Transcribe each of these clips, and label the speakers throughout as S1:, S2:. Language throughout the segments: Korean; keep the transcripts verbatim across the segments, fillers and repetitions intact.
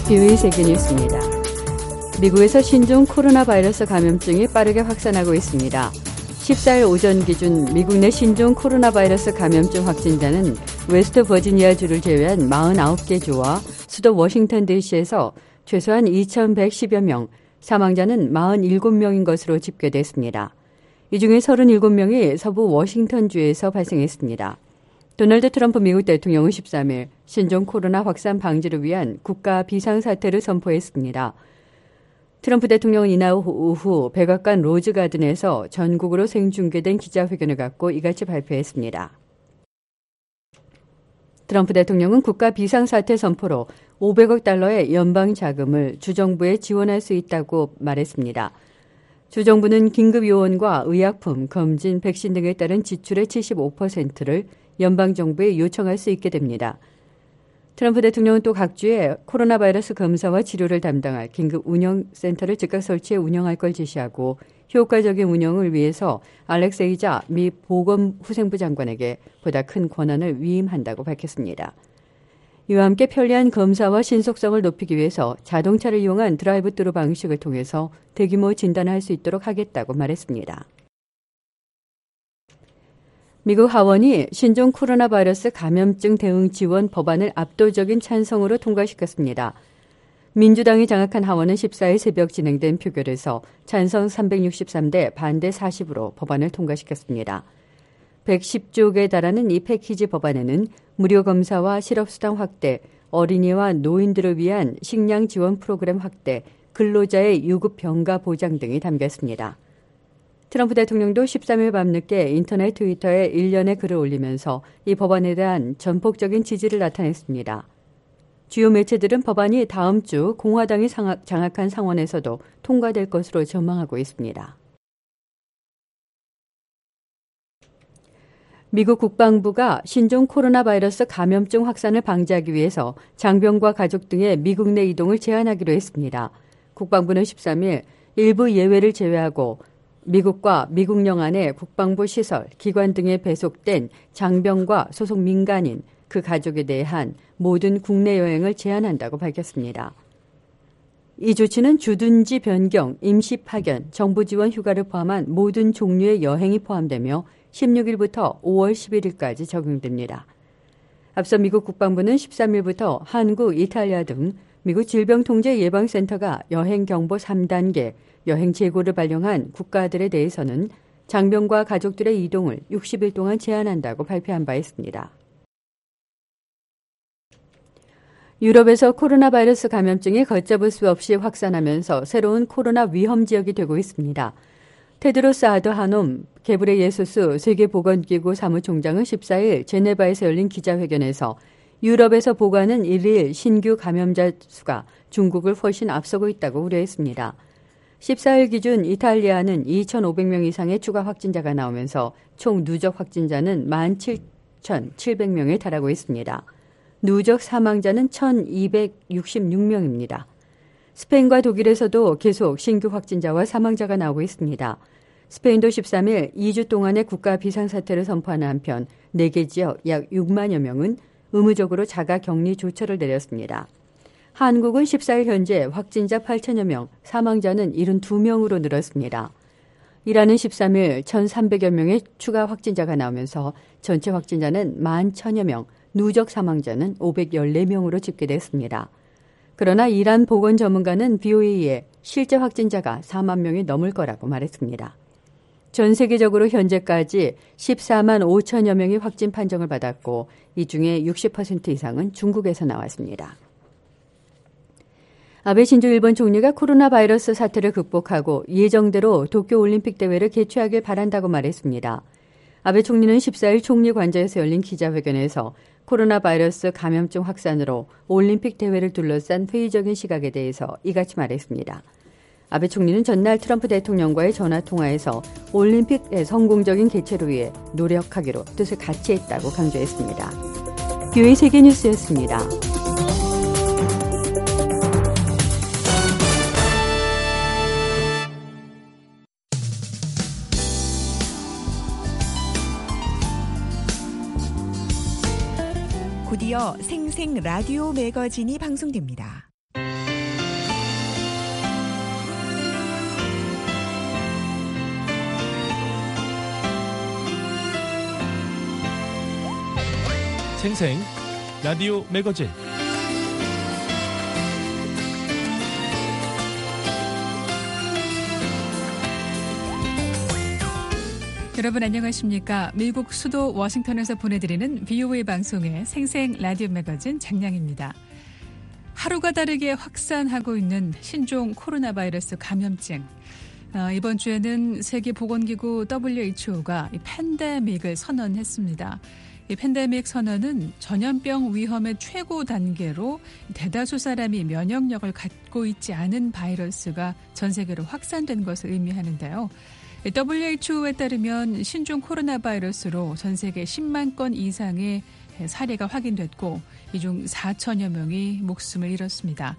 S1: 비오이 세계뉴스입니다. 미국에서 신종 코로나 바이러스 감염증이 빠르게 확산하고 있습니다. 십사일 오전 기준 미국 내 신종 코로나 바이러스 감염증 확진자는 웨스트 버지니아주를 제외한 사십구 개 주와 수도 워싱턴 디씨에서 최소한 이천백십여 명, 사망자는 사십칠 명인 것으로 집계됐습니다. 이 중에 삼십칠 명이 서부 워싱턴주에서 발생했습니다. 도널드 트럼프 미국 대통령은 십삼일 신종 코로나 확산 방지를 위한 국가 비상사태를 선포했습니다. 트럼프 대통령은 이날 오후 백악관 로즈가든에서 전국으로 생중계된 기자회견을 갖고 이같이 발표했습니다. 트럼프 대통령은 국가 비상사태 선포로 오백억 달러의 연방 자금을 주정부에 지원할 수 있다고 말했습니다. 주정부는 긴급요원과 의약품, 검진, 백신 등에 따른 지출의 칠십오 퍼센트를 연방정부에 요청할 수 있게 됩니다. 트럼프 대통령은 또 각 주에 코로나 바이러스 검사와 치료를 담당할 긴급 운영센터를 즉각 설치해 운영할 걸 지시하고 효과적인 운영을 위해서 알렉세이자 미 보건후생부 장관에게 보다 큰 권한을 위임한다고 밝혔습니다. 이와 함께 편리한 검사와 신속성을 높이기 위해서 자동차를 이용한 드라이브트루 방식을 통해서 대규모 진단을 할 수 있도록 하겠다고 말했습니다. 미국 하원이 신종 코로나 바이러스 감염증 대응 지원 법안을 압도적인 찬성으로 통과시켰습니다. 민주당이 장악한 하원은 십사일 새벽 진행된 표결에서 찬성 삼백육십삼 대 반대 사십으로 법안을 통과시켰습니다. 백십조에 달하는 이 패키지 법안에는 무료 검사와 실업수당 확대, 어린이와 노인들을 위한 식량 지원 프로그램 확대, 근로자의 유급 병가 보장 등이 담겨 있습니다. 트럼프 대통령도 십삼일 밤늦게 인터넷 트위터에 일련의 글을 올리면서 이 법안에 대한 전폭적인 지지를 나타냈습니다. 주요 매체들은 법안이 다음 주 공화당이 장악한 상원에서도 통과될 것으로 전망하고 있습니다. 미국 국방부가 신종 코로나 바이러스 감염증 확산을 방지하기 위해서 장병과 가족 등의 미국 내 이동을 제한하기로 했습니다. 국방부는 십삼일 일부 예외를 제외하고 미국과 미국 영안의 국방부 시설, 기관 등에 배속된 장병과 소속 민간인, 그 가족에 대한 모든 국내 여행을 제한한다고 밝혔습니다. 이 조치는 주둔지 변경, 임시 파견, 정부 지원 휴가를 포함한 모든 종류의 여행이 포함되며 십육일부터 오월 십일일까지 적용됩니다. 앞서 미국 국방부는 십삼일부터 한국, 이탈리아 등 미국 질병통제예방센터가 여행 경보 삼 단계, 여행 재고를 발령한 국가들에 대해서는 장병과 가족들의 이동을 육십일 동안 제한한다고 발표한 바 있습니다. 유럽에서 코로나 바이러스 감염증이 걷잡을 수 없이 확산하면서 새로운 코로나 위험 지역이 되고 있습니다. 테드로스 아드하놈 게브레예수스 세계보건기구 사무총장은 십사일 제네바에서 열린 기자회견에서 유럽에서 보고하는 일일 신규 감염자 수가 중국을 훨씬 앞서고 있다고 우려했습니다. 십사일 기준 이탈리아는 이천오백 명 이상의 추가 확진자가 나오면서 총 누적 확진자는 만 칠천칠백 명에 달하고 있습니다. 누적 사망자는 천이백육십육 명입니다. 스페인과 독일에서도 계속 신규 확진자와 사망자가 나오고 있습니다. 스페인도 십삼일 이 주 동안의 국가 비상사태를 선포하는 한편 네 개 지역 약 육만여 명은 의무적으로 자가 격리 조처를 내렸습니다. 한국은 십사일 현재 확진자 팔천여 명, 사망자는 칠십이 명으로 늘었습니다. 이란은 십삼일 천삼백여 명의 추가 확진자가 나오면서 전체 확진자는 만 천여 명, 누적 사망자는 오백십사 명으로 집계됐습니다. 그러나 이란 보건 전문가는 비오이에 실제 확진자가 사만 명이 넘을 거라고 말했습니다. 전 세계적으로 현재까지 십사만 오천여 명이 확진 판정을 받았고 이 중에 육십 퍼센트 이상은 중국에서 나왔습니다. 아베 신조 일본 총리가 코로나 바이러스 사태를 극복하고 예정대로 도쿄올림픽 대회를 개최하길 바란다고 말했습니다. 아베 총리는 십사일 총리 관저에서 열린 기자회견에서 코로나 바이러스 감염증 확산으로 올림픽 대회를 둘러싼 회의적인 시각에 대해서 이같이 말했습니다. 아베 총리는 전날 트럼프 대통령과의 전화통화에서 올림픽의 성공적인 개최를 위해 노력하기로 뜻을 같이 했다고 강조했습니다. 비오이 세계뉴스였습니다.
S2: 곧이어 생생 라디오 매거진이 방송됩니다. 생생 라디오 매거진
S3: 여러분 안녕하십니까? 미국 수도 워싱턴에서 보내드리는 비오에이 방송의 생생 라디오 매거진 장량입니다. 하루가 다르게 확산하고 있는 신종 코로나 바이러스 감염증. 어, 이번 주에는 세계보건기구 더블유에이치오가 이 팬데믹을 선언했습니다. 이 팬데믹 선언은 전염병 위험의 최고 단계로 대다수 사람이 면역력을 갖고 있지 않은 바이러스가 전 세계로 확산된 것을 의미하는데요. 더블유에이치오에 따르면 신종 코로나 바이러스로 전 세계 십만 건 이상의 사례가 확인됐고 이 중 사천여 명이 목숨을 잃었습니다.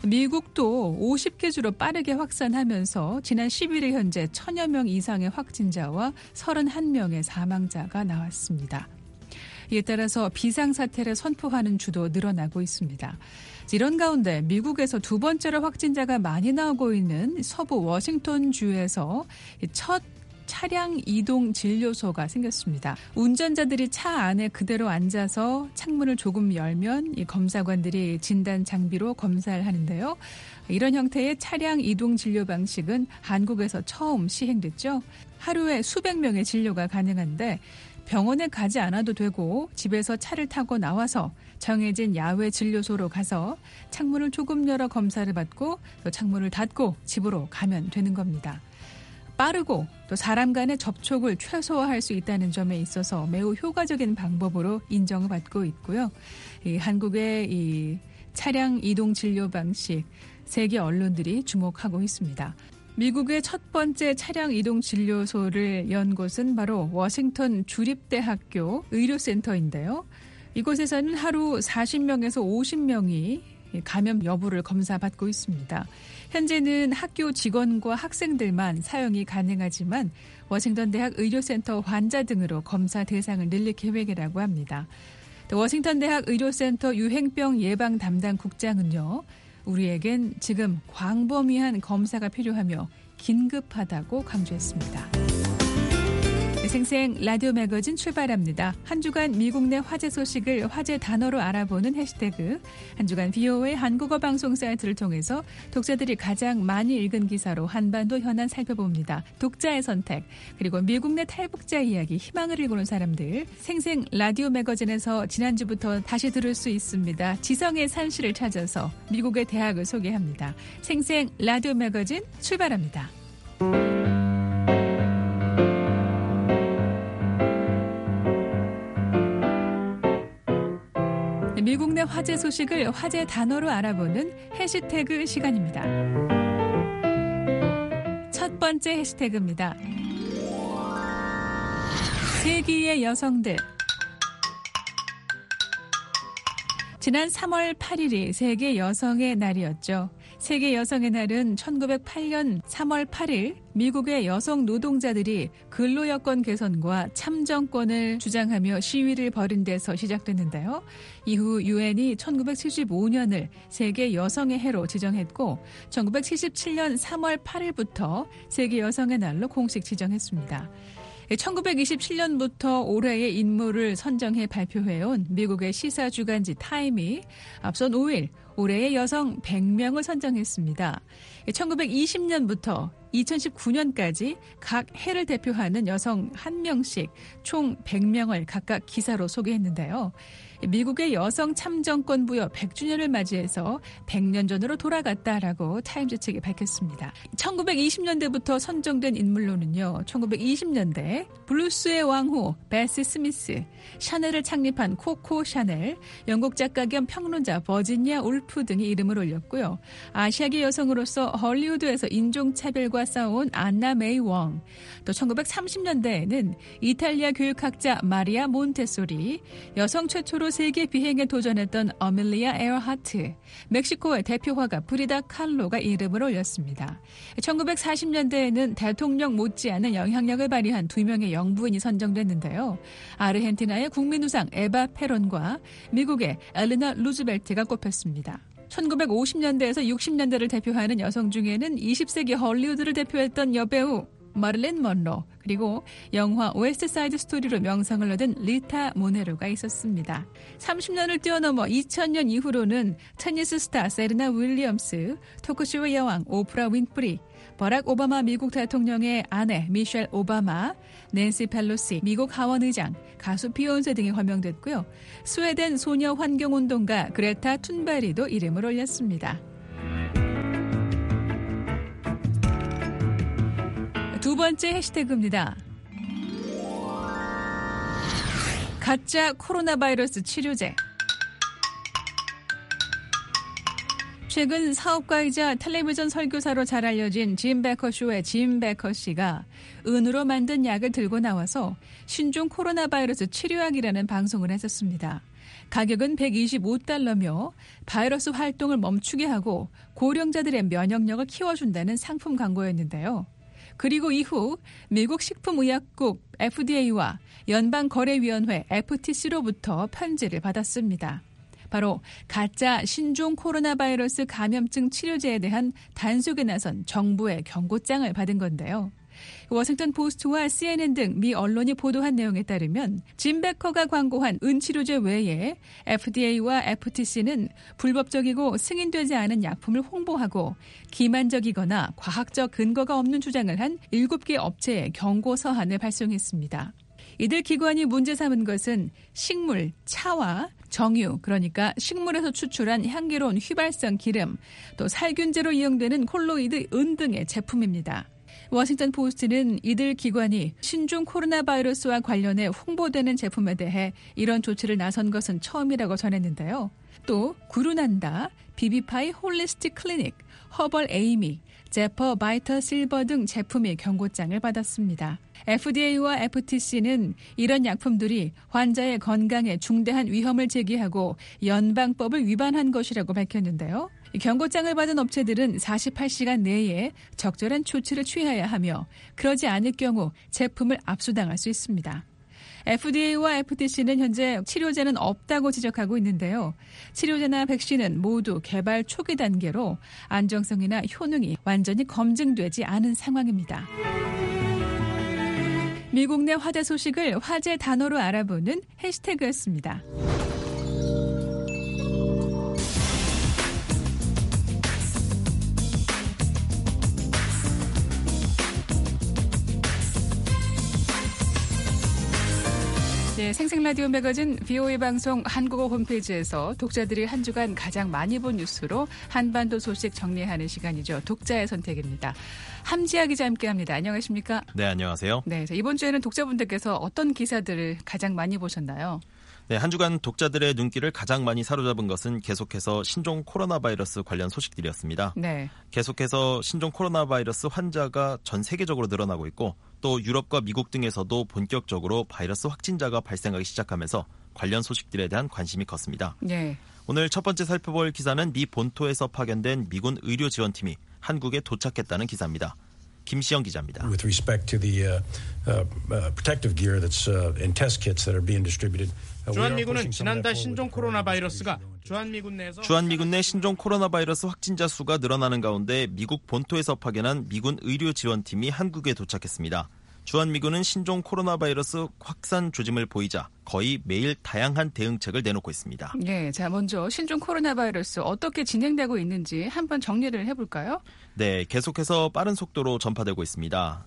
S3: 미국도 오십 개 주로 빠르게 확산하면서 지난 십일 일 현재 천여 명 이상의 확진자와 서른한 명의 사망자가 나왔습니다. 이에 따라서 비상사태를 선포하는 주도 늘어나고 있습니다. 이런 가운데 미국에서 두 번째로 확진자가 많이 나오고 있는 서부 워싱턴주에서 첫 차량 이동 진료소가 생겼습니다. 운전자들이 차 안에 그대로 앉아서 창문을 조금 열면 이 검사관들이 진단 장비로 검사를 하는데요. 이런 형태의 차량 이동 진료 방식은 한국에서 처음 시행됐죠. 하루에 수백 명의 진료가 가능한데 병원에 가지 않아도 되고 집에서 차를 타고 나와서 정해진 야외 진료소로 가서 창문을 조금 열어 검사를 받고 또 창문을 닫고 집으로 가면 되는 겁니다. 빠르고 또 사람 간의 접촉을 최소화할 수 있다는 점에 있어서 매우 효과적인 방법으로 인정을 받고 있고요. 이 한국의 이 차량 이동 진료 방식 세계 언론들이 주목하고 있습니다. 미국의 첫 번째 차량 이동 진료소를 연 곳은 바로 워싱턴 주립대학교 의료센터인데요. 이곳에서는 하루 사십 명에서 오십 명이 감염 여부를 검사받고 있습니다. 현재는 학교 직원과 학생들만 사용이 가능하지만 워싱턴 대학 의료센터 환자 등으로 검사 대상을 늘릴 계획이라고 합니다. 또 워싱턴 대학 의료센터 유행병 예방 담당 국장은요. 우리에겐 지금 광범위한 검사가 필요하며 긴급하다고 강조했습니다. 생생 라디오 매거진 출발합니다. 한 주간 미국 내 화제 소식을 화제 단어로 알아보는 해시태그, 한 주간 비오에이 한국어 방송 사이트를 통해서 독자들이 가장 많이 읽은 기사로 한반도 현안 살펴봅니다. 독자의 선택, 그리고 미국 내 탈북자 이야기, 희망을 읽어오는 사람들, 생생 라디오 매거진에서 지난주부터 다시 들을 수 있습니다. 지성의 산실을 찾아서 미국의 대학을 소개합니다. 생생 라디오 매거진 출발합니다. 미국 내 화제 소식을 화제 단어로 알아보는 해시태그 시간입니다. 첫 번째 해시태그입니다. 세기의 여성들. 지난 삼월 팔일이 세계 여성의 날이었죠. 세계 여성의 날은 천구백팔 년 삼월 팔일 미국의 여성 노동자들이 근로여건 개선과 참정권을 주장하며 시위를 벌인 데서 시작됐는데요. 이후 유엔이 천구백칠십오 년을 세계 여성의 해로 지정했고 천구백칠십칠 년 삼월 팔일부터 세계 여성의 날로 공식 지정했습니다. 천구백이십칠 년부터 올해의 인물을 선정해 발표해온 미국의 시사 주간지 타임이 앞선 오 일 올해의 여성 백 명을 선정했습니다. 천구백이십 년부터 이천십구 년까지 각 해를 대표하는 여성 한 명씩 총 백 명을 각각 기사로 소개했는데요. 미국의 여성 참정권 부여 백 주년을 맞이해서 백 년 전으로 돌아갔다라고 타임즈 측이 밝혔습니다. 천구백이십 년대부터 선정된 인물로는요. 천구백이십 년대 블루스의 왕후 베시 스미스, 샤넬을 창립한 코코 샤넬, 영국 작가 겸 평론자 버지니아 울프 등이 이름을 올렸고요. 아시아계 여성으로서 헐리우드에서 인종차별과 싸운 안나 메이 웡, 또 천구백삼십 년대에는 이탈리아 교육학자 마리아 몬테소리, 여성 최초로 세계 비행에 도전했던 어밀리아 에어하트, 멕시코의 대표 화가 프리다 칼로가 이름을 올렸습니다. 천구백사십 년대에는 대통령 못지않은 영향력을 발휘한 두 명의 영부인이 선정됐는데요. 아르헨티나의 국민우상 에바 페론과 미국의 엘리나 루즈벨트가 꼽혔습니다. 천구백오십 년대에서 육십 년대를 대표하는 여성 중에는 이십 세기 헐리우드를 대표했던 여배우 마릴린 먼로, 그리고 영화 웨스트 사이드 스토리로 명성을 얻은 리타 모네로가 있었습니다. 삼십 년을 뛰어넘어 이천 년 이후로는 테니스 스타 세레나 윌리엄스, 토크쇼의 여왕 오프라 윈프리, 버락 오바마 미국 대통령의 아내 미셸 오바마, 낸시 펠로시 미국 하원 의장, 가수 비욘세 등이 호명됐고요. 스웨덴 소녀 환경운동가 그레타 툰베리도 이름을 올렸습니다. 두 번째 해시태그입니다. 가짜 코로나 바이러스 치료제. 최근 사업가이자 텔레비전 설교사로 잘 알려진 짐 베커 쇼의 짐 베커 씨가 은으로 만든 약을 들고 나와서 신종 코로나 바이러스 치료약이라는 방송을 했었습니다. 가격은 백이십오 달러며 바이러스 활동을 멈추게 하고 고령자들의 면역력을 키워준다는 상품 광고였는데요. 그리고 이후 미국 식품의약국 에프디에이와 연방거래위원회 에프티씨로부터 편지를 받았습니다. 바로 가짜 신종 코로나 바이러스 감염증 치료제에 대한 단속에 나선 정부의 경고장을 받은 건데요. 워싱턴 포스트와 씨엔엔 등 미 언론이 보도한 내용에 따르면 짐 베커가 광고한 은치료제 외에 에프디에이와 에프티씨는 불법적이고 승인되지 않은 약품을 홍보하고 기만적이거나 과학적 근거가 없는 주장을 한 일곱 개 업체에 경고 서한을 발송했습니다. 이들 기관이 문제 삼은 것은 식물, 차와 정유, 그러니까 식물에서 추출한 향기로운 휘발성 기름, 또 살균제로 이용되는 콜로이드 은 등의 제품입니다. 워싱턴 포스트는 이들 기관이 신종 코로나 바이러스와 관련해 홍보되는 제품에 대해 이런 조치를 나선 것은 처음이라고 전했는데요. 또 구루난다, 비비파이 홀리스틱 클리닉, 허벌 에이미, 제퍼 바이터 실버 등 제품이 경고장을 받았습니다. 에프디에이와 에프티씨는 이런 약품들이 환자의 건강에 중대한 위험을 제기하고 연방법을 위반한 것이라고 밝혔는데요. 경고장을 받은 업체들은 사십팔 시간 내에 적절한 조치를 취해야 하며 그러지 않을 경우 제품을 압수당할 수 있습니다. 에프디에이와 에프티씨는 현재 치료제는 없다고 지적하고 있는데요. 치료제나 백신은 모두 개발 초기 단계로 안정성이나 효능이 완전히 검증되지 않은 상황입니다. 미국 내 화제 소식을 화제 단어로 알아보는 해시태그였습니다. 네, 생생라디오 매거진 브이오에이 방송 한국어 홈페이지에서 독자들이 한 주간 가장 많이 본 뉴스로 한반도 소식 정리하는 시간이죠. 독자의 선택입니다. 함지아 기자 함께합니다. 안녕하십니까?
S2: 네, 안녕하세요.
S3: 네, 이번 주에는 독자분들께서 어떤 기사들을 가장 많이 보셨나요?
S2: 네, 한 주간 독자들의 눈길을 가장 많이 사로잡은 것은 계속해서 신종 코로나 바이러스 관련 소식들이었습니다.
S3: 네.
S2: 계속해서 신종 코로나 바이러스 환자가 전 세계적으로 늘어나고 있고 또 유럽과 미국 등에서도 본격적으로 바이러스 확진자가 발생하기 시작하면서 관련 소식들에 대한 관심이 컸습니다.
S3: 네.
S2: 오늘 첫 번째 살펴볼 기사는 미 본토에서 파견된 미군 의료 지원팀이 한국에 도착했다는 기사입니다. 김시영 기자입니다.
S4: With respect to the uh, uh, protective gear that's uh, in test kits that are being distributed.
S5: 주한미군은 지난달 신종 코로나 바이러스가 주한미군 내에서
S2: 주한미군 내 신종 코로나 바이러스 확진자 수가 늘어나는 가운데 미국 본토에서 파견한 미군 의료 지원팀이 한국에 도착했습니다. 주한미군은 신종 코로나 바이러스 확산 조짐을 보이자 거의 매일 다양한 대응책을 내놓고 있습니다.
S3: 네, 자 먼저 신종 코로나 바이러스 어떻게 진행되고 있는지 한번 정리를 해볼까요?
S2: 네, 계속해서 빠른 속도로 전파되고 있습니다.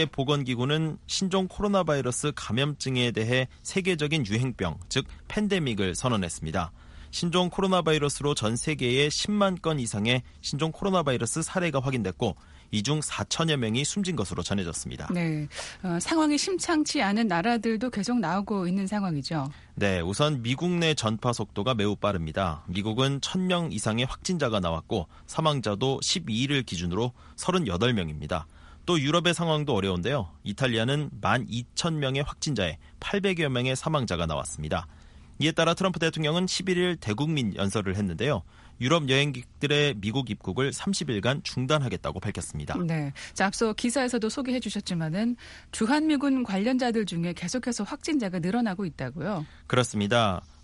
S2: 세계보건기구는 신종 코로나 바이러스 감염증에 대해 세계적인 유행병, 즉 팬데믹을 선언했습니다. 신종 코로나 바이러스로 전 세계에 십만 건 이상의 신종 코로나 바이러스 사례가 확인됐고 이 중 사천여 명이 숨진 것으로 전해졌습니다.
S3: 네, 어, 상황이 심상치 않은 나라들도 계속 나오고 있는 상황이죠.
S2: 네, 우선 미국 내 전파 속도가 매우 빠릅니다. 미국은 천 명 이상의 확진자가 나왔고 사망자도 십이 일을 기준으로 서른여덟 명입니다. 또 유럽의 상황도 어려운데요. 이탈리아는 만 이천 명의 확진자에 팔백여 명의 사망자가 나왔습니다. 이에 따라 트럼프 대통령은 십일 일 대국민 연설을 했는데요. 유럽 여행객들의 미국 입국을 삼십 일간 중단하겠다고 밝혔습니다.
S3: 네, 자, 앞서 기사에서도 소개해 주셨지만은 주한미군 관련자들 중에 계속해서 확진자가 늘어나고 있다고요?
S2: 그렇습니다.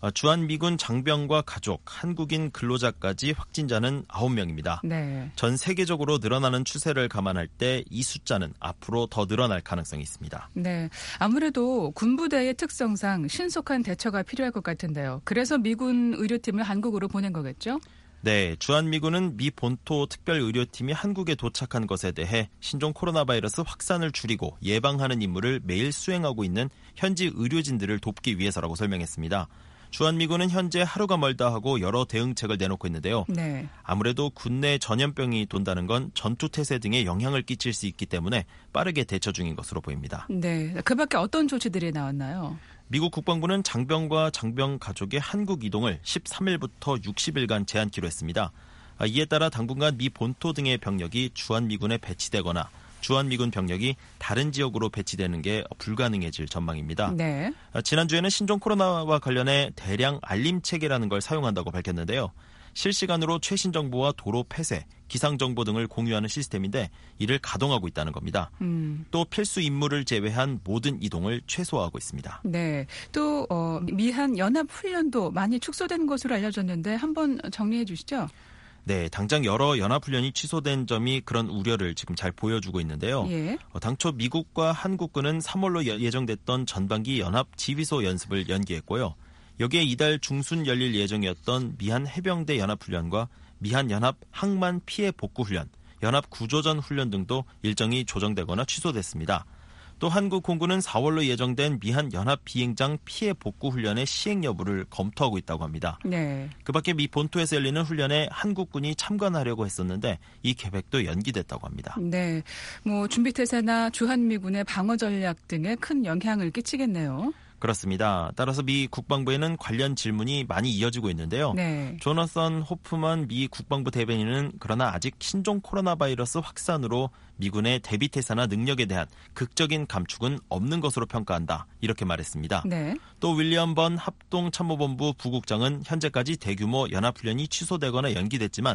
S2: 주한미군 장병과 가족, 한국인 근로자까지 확진자는 아홉 명입니다.
S3: 네.
S2: 전 세계적으로 늘어나는 추세를 감안할 때 이 숫자는 앞으로 더 늘어날 가능성이 있습니다.
S3: 네, 아무래도 군부대의 특성상 신속한 대처가 필요할 것 같은데요. 그래서 미군 의료팀을 한국으로 보낸 거겠죠?
S2: 네, 주한미군은 미 본토 특별의료팀이 한국에 도착한 것에 대해 신종 코로나 바이러스 확산을 줄이고 예방하는 임무를 매일 수행하고 있는 현지 의료진들을 돕기 위해서라고 설명했습니다. 주한미군은 현재 하루가 멀다 하고 여러 대응책을 내놓고 있는데요.
S3: 네.
S2: 아무래도 군내 전염병이 돈다는 건 전투태세 등에 영향을 끼칠 수 있기 때문에 빠르게 대처 중인 것으로 보입니다.
S3: 네, 그 밖에 어떤 조치들이 나왔나요?
S2: 미국 국방부는 장병과 장병 가족의 한국 이동을 십삼 일부터 육십 일간 제한키로 했습니다. 이에 따라 당분간 미 본토 등의 병력이 주한미군에 배치되거나 주한미군 병력이 다른 지역으로 배치되는 게 불가능해질 전망입니다.
S3: 네.
S2: 지난주에는 신종 코로나와 관련해 대량 알림체계라는 걸 사용한다고 밝혔는데요. 실시간으로 최신 정보와 도로 폐쇄, 기상 정보 등을 공유하는 시스템인데 이를 가동하고 있다는 겁니다.
S3: 음.
S2: 또 필수 임무를 제외한 모든 이동을 최소화하고 있습니다.
S3: 네. 또 어, 미한 연합 훈련도 많이 축소된 것으로 알려졌는데 한번 정리해 주시죠.
S2: 네, 당장 여러 연합훈련이 취소된 점이 그런 우려를 지금 잘 보여주고 있는데요.
S3: 예.
S2: 어, 당초 미국과 한국군은 삼월로 예정됐던 전반기 연합 지휘소 연습을 연기했고요. 여기에 이달 중순 열릴 예정이었던 미한 해병대 연합훈련과 미한 연합 항만 피해 복구 훈련, 연합 구조전 훈련 등도 일정이 조정되거나 취소됐습니다. 또 한국 공군은 사월로 예정된 미한 연합 비행장 피해 복구 훈련의 시행 여부를 검토하고 있다고 합니다.
S3: 네.
S2: 그 밖에 미 본토에서 열리는 훈련에 한국군이 참관하려고 했었는데 이 계획도 연기됐다고 합니다.
S3: 네. 뭐 준비태세나 주한미군의 방어 전략 등에 큰 영향을 끼치겠네요.
S2: 그렇습니다. 따라서 미 국방부에는 관련 질문이 많이 이어지고 있는데요.
S3: 네.
S2: 조너선 호프만 미 국방부 대변인은 그러나 아직 신종 코로나 바이러스 확산으로 미군의 대비태세나 능력에 대한 극적인 감축은 없는 것으로 평가한다. 이렇게 말했습니다.
S3: 네.
S2: 또 윌리엄 번 합동참모본부 부국장은 현재까지 대규모 연합훈련이 취소되거나 연기됐지만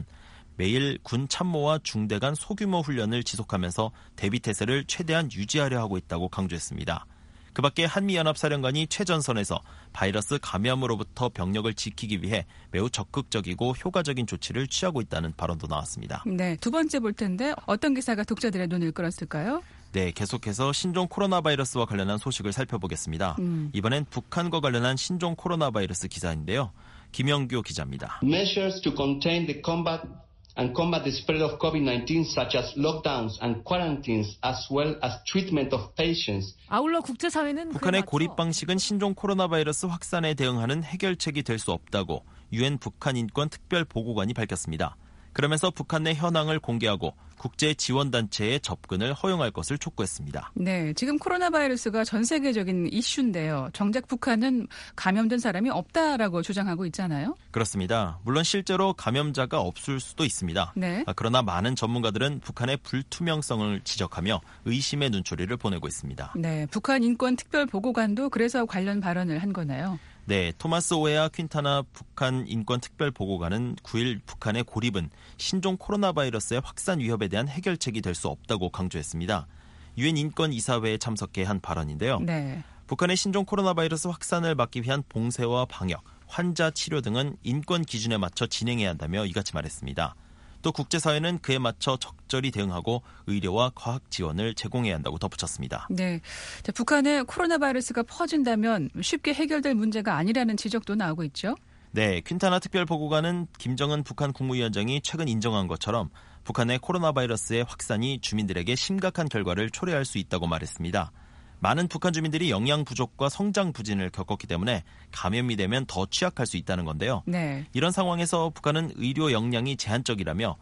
S2: 매일 군 참모와 중대 간 소규모 훈련을 지속하면서 대비태세를 최대한 유지하려 하고 있다고 강조했습니다. 그 밖에 한미연합사령관이 최전선에서 바이러스 감염으로부터 병력을 지키기 위해 매우 적극적이고 효과적인 조치를 취하고 있다는 발언도 나왔습니다.
S3: 네, 두 번째 볼 텐데 어떤 기사가 독자들의 눈을 끌었을까요?
S2: 네, 계속해서 신종 코로나 바이러스와 관련한 소식을 살펴보겠습니다.
S3: 음.
S2: 이번엔 북한과 관련한 신종 코로나 바이러스 기사인데요. 김영규 기자입니다.
S6: Measures to contain the combat and combat the spread of 코비드 나인틴 such as lockdowns and quarantines as well as treatment of patients.
S7: 아울러 국제사회는
S2: 북한의 고립 방식은 신종 코로나 바이러스 확산에 대응하는 해결책이 될 수 없다고 유엔 북한 인권 특별 보고관이 밝혔습니다. 그러면서 북한 내 현황을 공개하고 국제 지원 단체의 접근을 허용할 것을 촉구했습니다.
S3: 네, 지금 코로나 바이러스가 전 세계적인 이슈인데요. 정작 북한은 감염된 사람이 없다라고 주장하고 있잖아요.
S2: 그렇습니다. 물론 실제로 감염자가 없을 수도 있습니다.
S3: 네.
S2: 그러나 많은 전문가들은 북한의 불투명성을 지적하며 의심의 눈초리를 보내고 있습니다.
S3: 네, 북한 인권 특별 보고관도 그래서 관련 발언을 한 거네요.
S2: 네, 토마스 오헤아 퀸타나 북한 인권 특별 보고관은 구 일 북한의 고립은 신종 코로나 바이러스의 확산 위협에 대한 해결책이 될 수 없다고 강조했습니다. 유엔 인권 이사회에 참석해 한 발언인데요.
S3: 네.
S2: 북한의 신종 코로나 바이러스 확산을 막기 위한 봉쇄와 방역, 환자 치료 등은 인권 기준에 맞춰 진행해야 한다며 이같이 말했습니다. 또 국제사회는 그에 맞춰 적절히 대응하고 의료와 과학 지원을 제공해야 한다고 덧붙였습니다.
S3: 네, 자, 북한의 코로나 바이러스가 퍼진다면 쉽게 해결될 문제가 아니라는 지적도 나오고 있죠.
S2: 네, 퀸타나 특별보고관은 김정은 북한 국무위원장이 최근 인정한 것처럼 북한의 코로나 바이러스의 확산이 주민들에게 심각한 결과를 초래할 수 있다고 말했습니다. 많은 북한 주민들이 영양 부족과 성장 부진을 겪었기 때문에 감염이 되면 더 취약할 수 있다는 건데요.
S3: 네.
S2: 이런 상황에서 북한은 의료 역량이 제한적이라며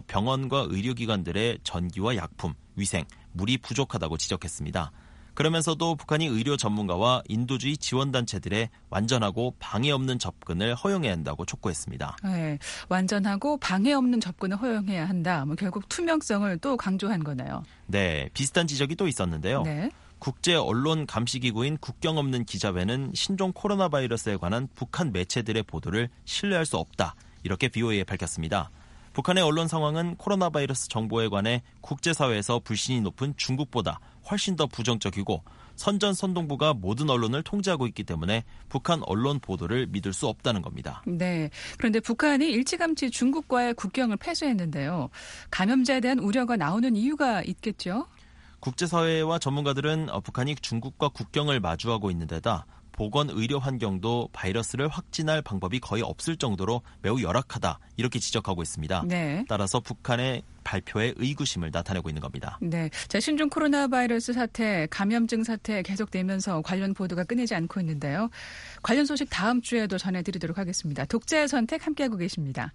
S2: 병원과 의료기관들의 전기와 약품, 위생, 물이 부족하다고 지적했습니다. 그러면서도 북한이 의료 전문가와 인도주의 지원단체들의 완전하고 방해 없는 접근을 허용해야 한다고 촉구했습니다.
S3: 네, 완전하고 방해 없는 접근을 허용해야 한다. 뭐 결국 투명성을 또 강조한 거네요.
S2: 네, 비슷한 지적이 또 있었는데요.
S3: 네.
S2: 국제 언론 감시기구인 국경 없는 기자회는 신종 코로나 바이러스에 관한 북한 매체들의 보도를 신뢰할 수 없다. 이렇게 브이오에이에 밝혔습니다. 북한의 언론 상황은 코로나 바이러스 정보에 관해 국제사회에서 불신이 높은 중국보다 훨씬 더 부정적이고 선전선동부가 모든 언론을 통제하고 있기 때문에 북한 언론 보도를 믿을 수 없다는 겁니다.
S3: 네. 그런데 북한이 일찌감치 중국과의 국경을 폐쇄했는데요. 감염자에 대한 우려가 나오는 이유가 있겠죠?
S2: 국제사회와 전문가들은 북한이 중국과 국경을 마주하고 있는 데다 보건 의료 환경도 바이러스를 확진할 방법이 거의 없을 정도로 매우 열악하다 이렇게 지적하고 있습니다.
S3: 네.
S2: 따라서 북한의 발표에 의구심을 나타내고 있는 겁니다.
S3: 네, 자, 신종 코로나 바이러스 사태, 감염증 사태 계속되면서 관련 보도가 끊이지 않고 있는데요. 관련 소식 다음 주에도 전해드리도록 하겠습니다. 독자의 선택 함께하고 계십니다.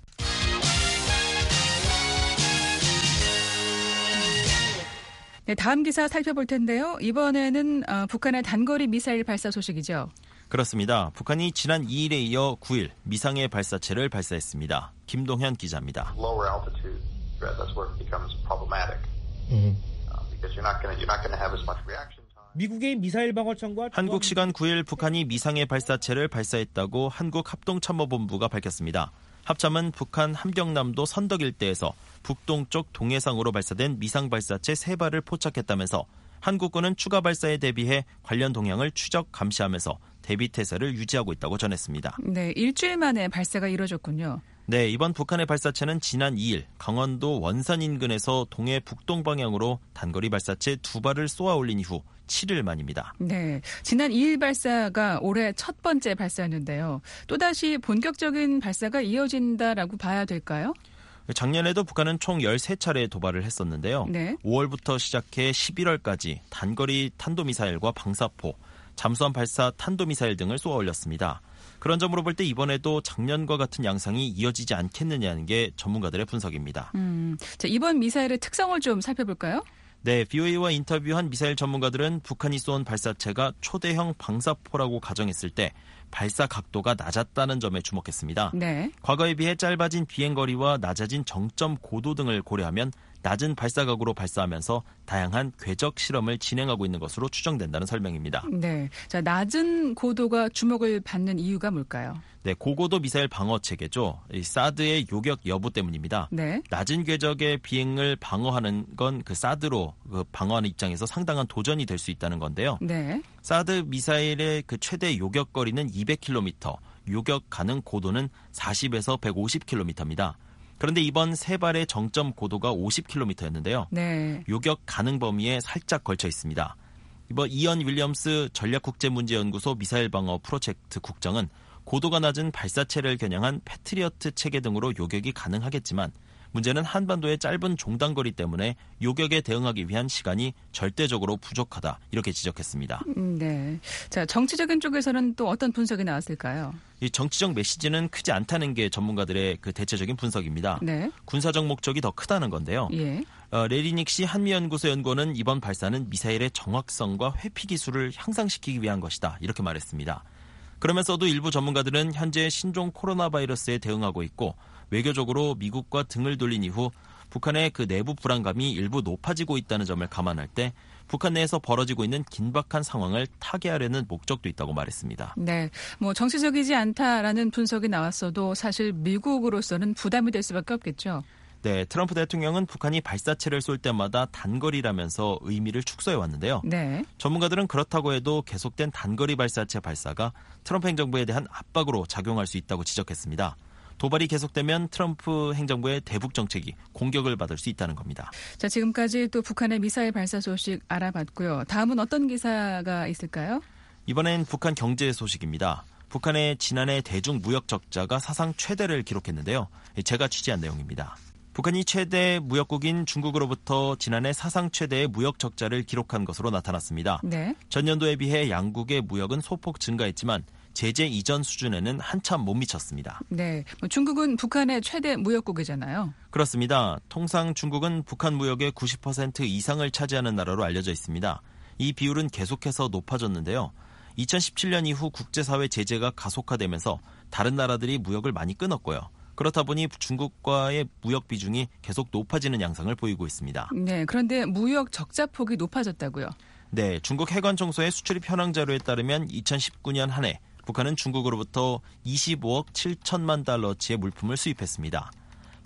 S3: 네, 다음 기사 살펴볼 텐데요. 이번에는 어, 북한의 단거리 미사일 발사 소식이죠.
S2: 그렇습니다. 북한이 지난 이 일에 이어 구 일 미상의 발사체를 발사했습니다. 김동현 기자입니다.
S7: Lower altitude threat, that's where it becomes problematic. Mm-hmm. Uh, because you're not going to you're not going to have as much reaction time.
S5: 미국의 미사일 방어청과
S2: 한국 시간 구 일 북한이 미상의 발사체를 발사했다고 한국합동참모본부가 밝혔습니다. 합참은 북한 함경남도 선덕 일대에서 북동쪽 동해상으로 발사된 미상 발사체 세 발을 포착했다면서 한국군은 추가 발사에 대비해 관련 동향을 추적 감시하면서 대비 태세를 유지하고 있다고 전했습니다.
S3: 네, 일주일 만에 발사가 이루어졌군요.
S2: 네, 이번 북한의 발사체는 지난 이 일 강원도 원산 인근에서 동해 북동 방향으로 단거리 발사체 두 발을 쏘아 올린 이후 칠 일 만입니다.
S3: 네, 지난 이 일 발사가 올해 첫 번째 발사였는데요. 또다시 본격적인 발사가 이어진다라고 봐야 될까요?
S2: 작년에도 북한은 총 열세 차례 도발을 했었는데요.
S3: 네.
S2: 오월부터 시작해 십일월까지 단거리 탄도미사일과 방사포, 잠수함 발사 탄도미사일 등을 쏘아 올렸습니다. 그런 점으로 볼 때 이번에도 작년과 같은 양상이 이어지지 않겠느냐는 게 전문가들의 분석입니다.
S3: 음, 자, 이번 미사일의 특성을 좀 살펴볼까요?
S2: 네, 비오에이와 인터뷰한 미사일 전문가들은 북한이 쏜 발사체가 초대형 방사포라고 가정했을 때 발사 각도가 낮았다는 점에 주목했습니다.
S3: 네.
S2: 과거에 비해 짧아진 비행거리와 낮아진 정점 고도 등을 고려하면 낮은 발사각으로 발사하면서 다양한 궤적 실험을 진행하고 있는 것으로 추정된다는 설명입니다.
S3: 네, 자, 낮은 고도가 주목을 받는 이유가 뭘까요?
S2: 네, 고고도 미사일 방어 체계죠. 이 사드의 요격 여부 때문입니다.
S3: 네.
S2: 낮은 궤적의 비행을 방어하는 건 그 사드로 그 방어하는 입장에서 상당한 도전이 될 수 있다는 건데요.
S3: 네.
S2: 사드 미사일의 그 최대 요격 거리는 이백 킬로미터, 요격 가능 고도는 사십에서 백오십 킬로미터입니다. 그런데 이번 세 발의 정점 고도가 오십 킬로미터였는데요.
S3: 네.
S2: 요격 가능 범위에 살짝 걸쳐 있습니다. 이번 이언 윌리엄스 전략국제문제연구소 미사일 방어 프로젝트 국장은 고도가 낮은 발사체를 겨냥한 패트리어트 체계 등으로 요격이 가능하겠지만 문제는 한반도의 짧은 종단거리 때문에 요격에 대응하기 위한 시간이 절대적으로 부족하다 이렇게 지적했습니다.
S3: 네. 자, 정치적인 쪽에서는 또 어떤 분석이 나왔을까요?
S2: 이 정치적 메시지는 크지 않다는 게 전문가들의 그 대체적인 분석입니다.
S3: 네.
S2: 군사적 목적이 더 크다는 건데요.
S3: 예.
S2: 어, 레리닉시 한미연구소 연구원은 이번 발사는 미사일의 정확성과 회피 기술을 향상시키기 위한 것이다 이렇게 말했습니다. 그러면서도 일부 전문가들은 현재 신종 코로나 바이러스에 대응하고 있고 외교적으로 미국과 등을 돌린 이후 북한의 그 내부 불안감이 일부 높아지고 있다는 점을 감안할 때 북한 내에서 벌어지고 있는 긴박한 상황을 타개하려는 목적도 있다고 말했습니다.
S3: 네, 뭐 정치적이지 않다라는 분석이 나왔어도 사실 미국으로서는 부담이 될 수밖에 없겠죠.
S2: 네, 트럼프 대통령은 북한이 발사체를 쏠 때마다 단거리라면서 의미를 축소해 왔는데요.
S3: 네.
S2: 전문가들은 그렇다고 해도 계속된 단거리 발사체 발사가 트럼프 행정부에 대한 압박으로 작용할 수 있다고 지적했습니다. 도발이 계속되면 트럼프 행정부의 대북 정책이 공격을 받을 수 있다는 겁니다.
S3: 자, 지금까지 또 북한의 미사일 발사 소식 알아봤고요. 다음은 어떤 기사가 있을까요?
S2: 이번엔 북한 경제 소식입니다. 북한의 지난해 대중 무역 적자가 사상 최대를 기록했는데요. 제가 취재한 내용입니다. 북한이 최대 무역국인 중국으로부터 지난해 사상 최대의 무역 적자를 기록한 것으로 나타났습니다.
S3: 네.
S2: 전년도에 비해 양국의 무역은 소폭 증가했지만 제재 이전 수준에는 한참 못 미쳤습니다.
S3: 네, 뭐 중국은 북한의 최대 무역국이잖아요.
S2: 그렇습니다. 통상 중국은 북한 무역의 구십 퍼센트 이상을 차지하는 나라로 알려져 있습니다. 이 비율은 계속해서 높아졌는데요. 이천십칠 년 이후 국제사회 제재가 가속화되면서 다른 나라들이 무역을 많이 끊었고요. 그렇다 보니 중국과의 무역 비중이 계속 높아지는 양상을 보이고 있습니다.
S3: 네, 그런데 무역 적자 폭이 높아졌다고요?
S2: 네, 중국 해관청소의 수출입 현황 자료에 따르면 이천십구 년 한 해 북한은 중국으로부터 이십오억 칠천만 달러치의 물품을 수입했습니다.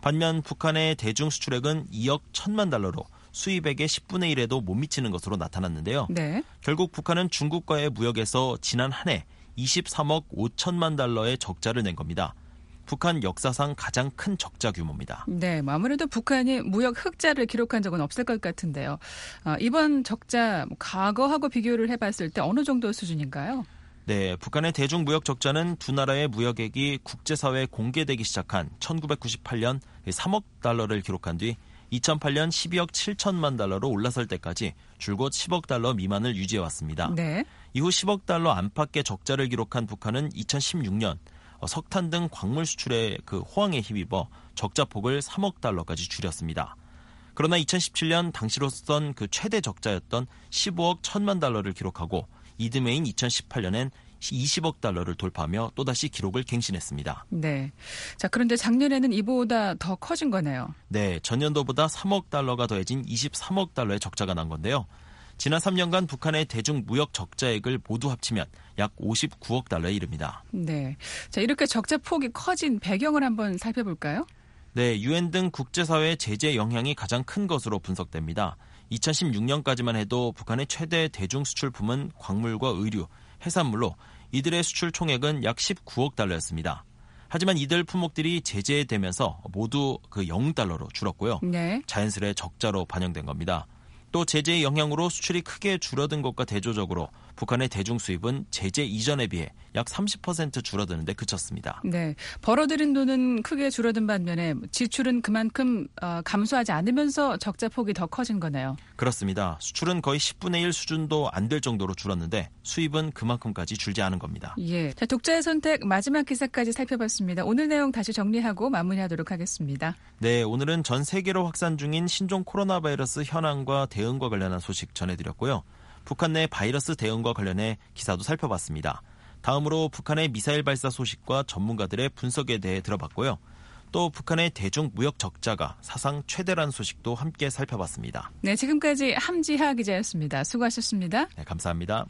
S2: 반면 북한의 대중 수출액은 이억 천만 달러로 수입액의 십분의 일에도 못 미치는 것으로 나타났는데요.
S3: 네.
S2: 결국 북한은 중국과의 무역에서 지난 한 해 이십삼억 오천만 달러의 적자를 낸 겁니다. 북한 역사상 가장 큰 적자 규모입니다.
S3: 네, 아무래도 북한이 무역 흑자를 기록한 적은 없을 것 같은데요. 어, 이번 적자 과거하고 비교를 해봤을 때 어느 정도 수준인가요?
S2: 네, 북한의 대중 무역 적자는 두 나라의 무역액이 국제사회에 공개되기 시작한 천구백구십팔 년 삼억 달러를 기록한 뒤 이천팔 년 십이억 칠천만 달러로 올라설 때까지 줄곧 십억 달러 미만을 유지해왔습니다.
S3: 네.
S2: 이후 십억 달러 안팎의 적자를 기록한 북한은 이천십육 년 석탄 등 광물 수출의 그 호황에 힘입어 적자폭을 삼억 달러까지 줄였습니다. 그러나 이천십칠 년 당시로선 그 최대 적자였던 십오억 천만 달러를 기록하고 이듬해인 이천십팔 년엔 이십억 달러를 돌파하며 또다시 기록을 갱신했습니다.
S3: 네. 자, 그런데 작년에는 이보다 더 커진 거네요.
S2: 네, 전년도보다 삼억 달러가 더해진 이십삼억 달러의 적자가 난 건데요. 지난 삼 년간 북한의 대중 무역 적자액을 모두 합치면 약 오십구억 달러에 이릅니다.
S3: 네. 자, 이렇게 적자 폭이 커진 배경을 한번 살펴볼까요?
S2: 네, 유엔 등 국제사회의 제재 영향이 가장 큰 것으로 분석됩니다. 이천십육 년까지만 해도 북한의 최대 대중 수출품은 광물과 의류, 해산물로 이들의 수출 총액은 약 십구억 달러였습니다. 하지만 이들 품목들이 제재되면서 모두 그 영 달러로 줄었고요.
S3: 네.
S2: 자연스레 적자로 반영된 겁니다. 또 제재의 영향으로 수출이 크게 줄어든 것과 대조적으로 북한의 대중 수입은 제재 이전에 비해 약 삼십 퍼센트 줄어드는 데 그쳤습니다.
S3: 네, 벌어들인 돈은 크게 줄어든 반면에 지출은 그만큼 어, 감소하지 않으면서 적자 폭이 더 커진 거네요.
S2: 그렇습니다. 수출은 거의 십분의 일 수준도 안 될 정도로 줄었는데 수입은 그만큼까지 줄지 않은 겁니다.
S3: 예, 자, 독자의 선택 마지막 기사까지 살펴봤습니다. 오늘 내용 다시 정리하고 마무리하도록 하겠습니다.
S2: 네, 오늘은 전 세계로 확산 중인 신종 코로나 바이러스 현황과 대응과 관련한 소식 전해드렸고요. 북한 내 바이러스 대응과 관련해 기사도 살펴봤습니다. 다음으로 북한의 미사일 발사 소식과 전문가들의 분석에 대해 들어봤고요. 또 북한의 대중 무역 적자가 사상 최대라는 소식도 함께 살펴봤습니다.
S3: 네, 지금까지 함지하 기자였습니다. 수고하셨습니다.
S2: 네, 감사합니다.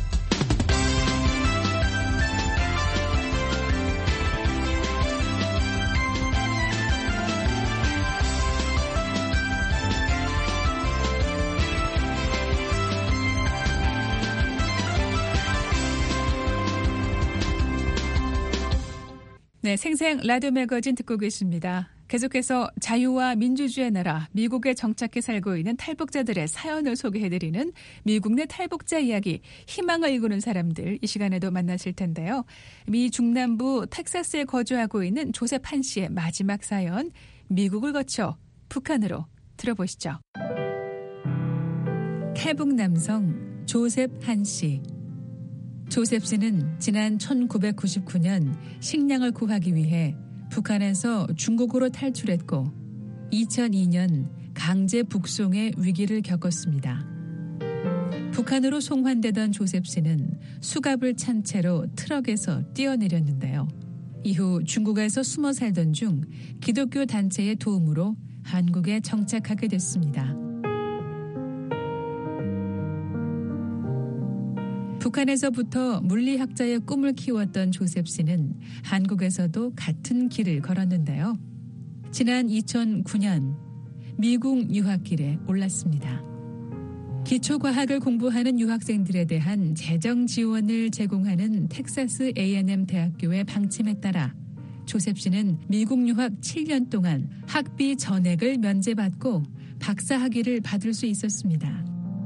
S3: 네, 생생 라디오 매거진 듣고 계십니다. 계속해서 자유와 민주주의의 나라 미국에 정착해 살고 있는 탈북자들의 사연을 소개해드리는 미국 내 탈북자 이야기, 희망을 이루는 사람들, 이 시간에도 만나실 텐데요. 미 중남부 텍사스에 거주하고 있는 조셉 한 씨의 마지막 사연, 미국을 거쳐 북한으로 들어보시죠. 탈북 남성 조셉 한 씨. 조셉 씨는 지난 천구백구십구 년 식량을 구하기 위해 북한에서 중국으로 탈출했고 이천이 년 강제 북송의 위기를 겪었습니다. 북한으로 송환되던 조셉 씨는 수갑을 찬 채로 트럭에서 뛰어내렸는데요. 이후 중국에서 숨어 살던 중 기독교 단체의 도움으로 한국에 정착하게 됐습니다. 북한에서부터 물리학자의 꿈을 키웠던 조셉 씨는 한국에서도 같은 길을 걸었는데요. 지난 이천구 년 미국 유학길에 올랐습니다. 기초과학을 공부하는 유학생들에 대한 재정 지원을 제공하는 텍사스 에이 앤 엠 대학교의 방침에 따라 조셉 씨는 미국 유학 칠 년 동안 학비 전액을 면제받고 박사학위를 받을 수 있었습니다.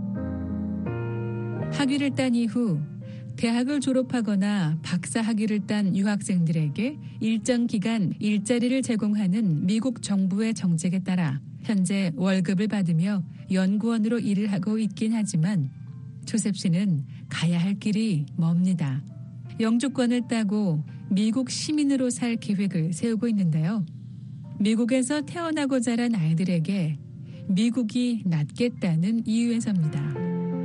S3: 학위를 딴 이후 대학을 졸업하거나 박사 학위를 딴 유학생들에게 일정 기간 일자리를 제공하는 미국 정부의 정책에 따라 현재 월급을 받으며 연구원으로 일을 하고 있긴 하지만 조셉 씨는 가야 할 길이 멉니다. 영주권을 따고 미국 시민으로 살 계획을 세우고 있는데요. 미국에서 태어나고 자란 아이들에게 미국이 낫겠다는 이유에서입니다.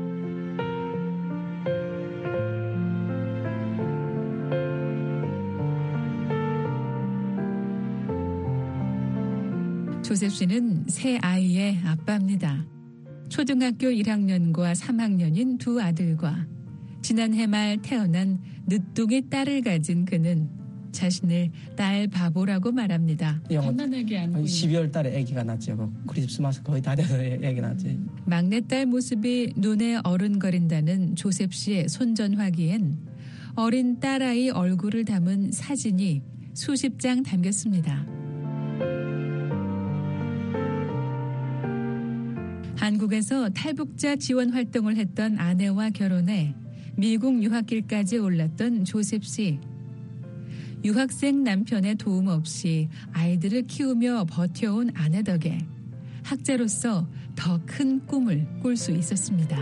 S3: 조셉 씨는 세 아이의 아빠입니다. 초등학교 일 학년과 삼 학년인 두 아들과 지난해 말 태어난 늦둥이 딸을 가진 그는 자신을 딸 바보라고 말합니다.
S8: 갓난아기 안고 십이월 달에 아기가 낳죠. 크리스마스 거의 다 돼서 아기 낳지.
S3: 막내딸 모습이 눈에 어른거린다는 조셉 씨의 손전화기엔 어린 딸아이 얼굴을 담은 사진이 수십 장 담겼습니다. 한국에서 탈북자 지원 활동을 했던 아내와 결혼해 미국 유학길까지 올랐던 조셉 씨. 유학생 남편의 도움 없이 아이들을 키우며 버텨온 아내 덕에 학자로서 더 큰 꿈을 꿀 수 있었습니다.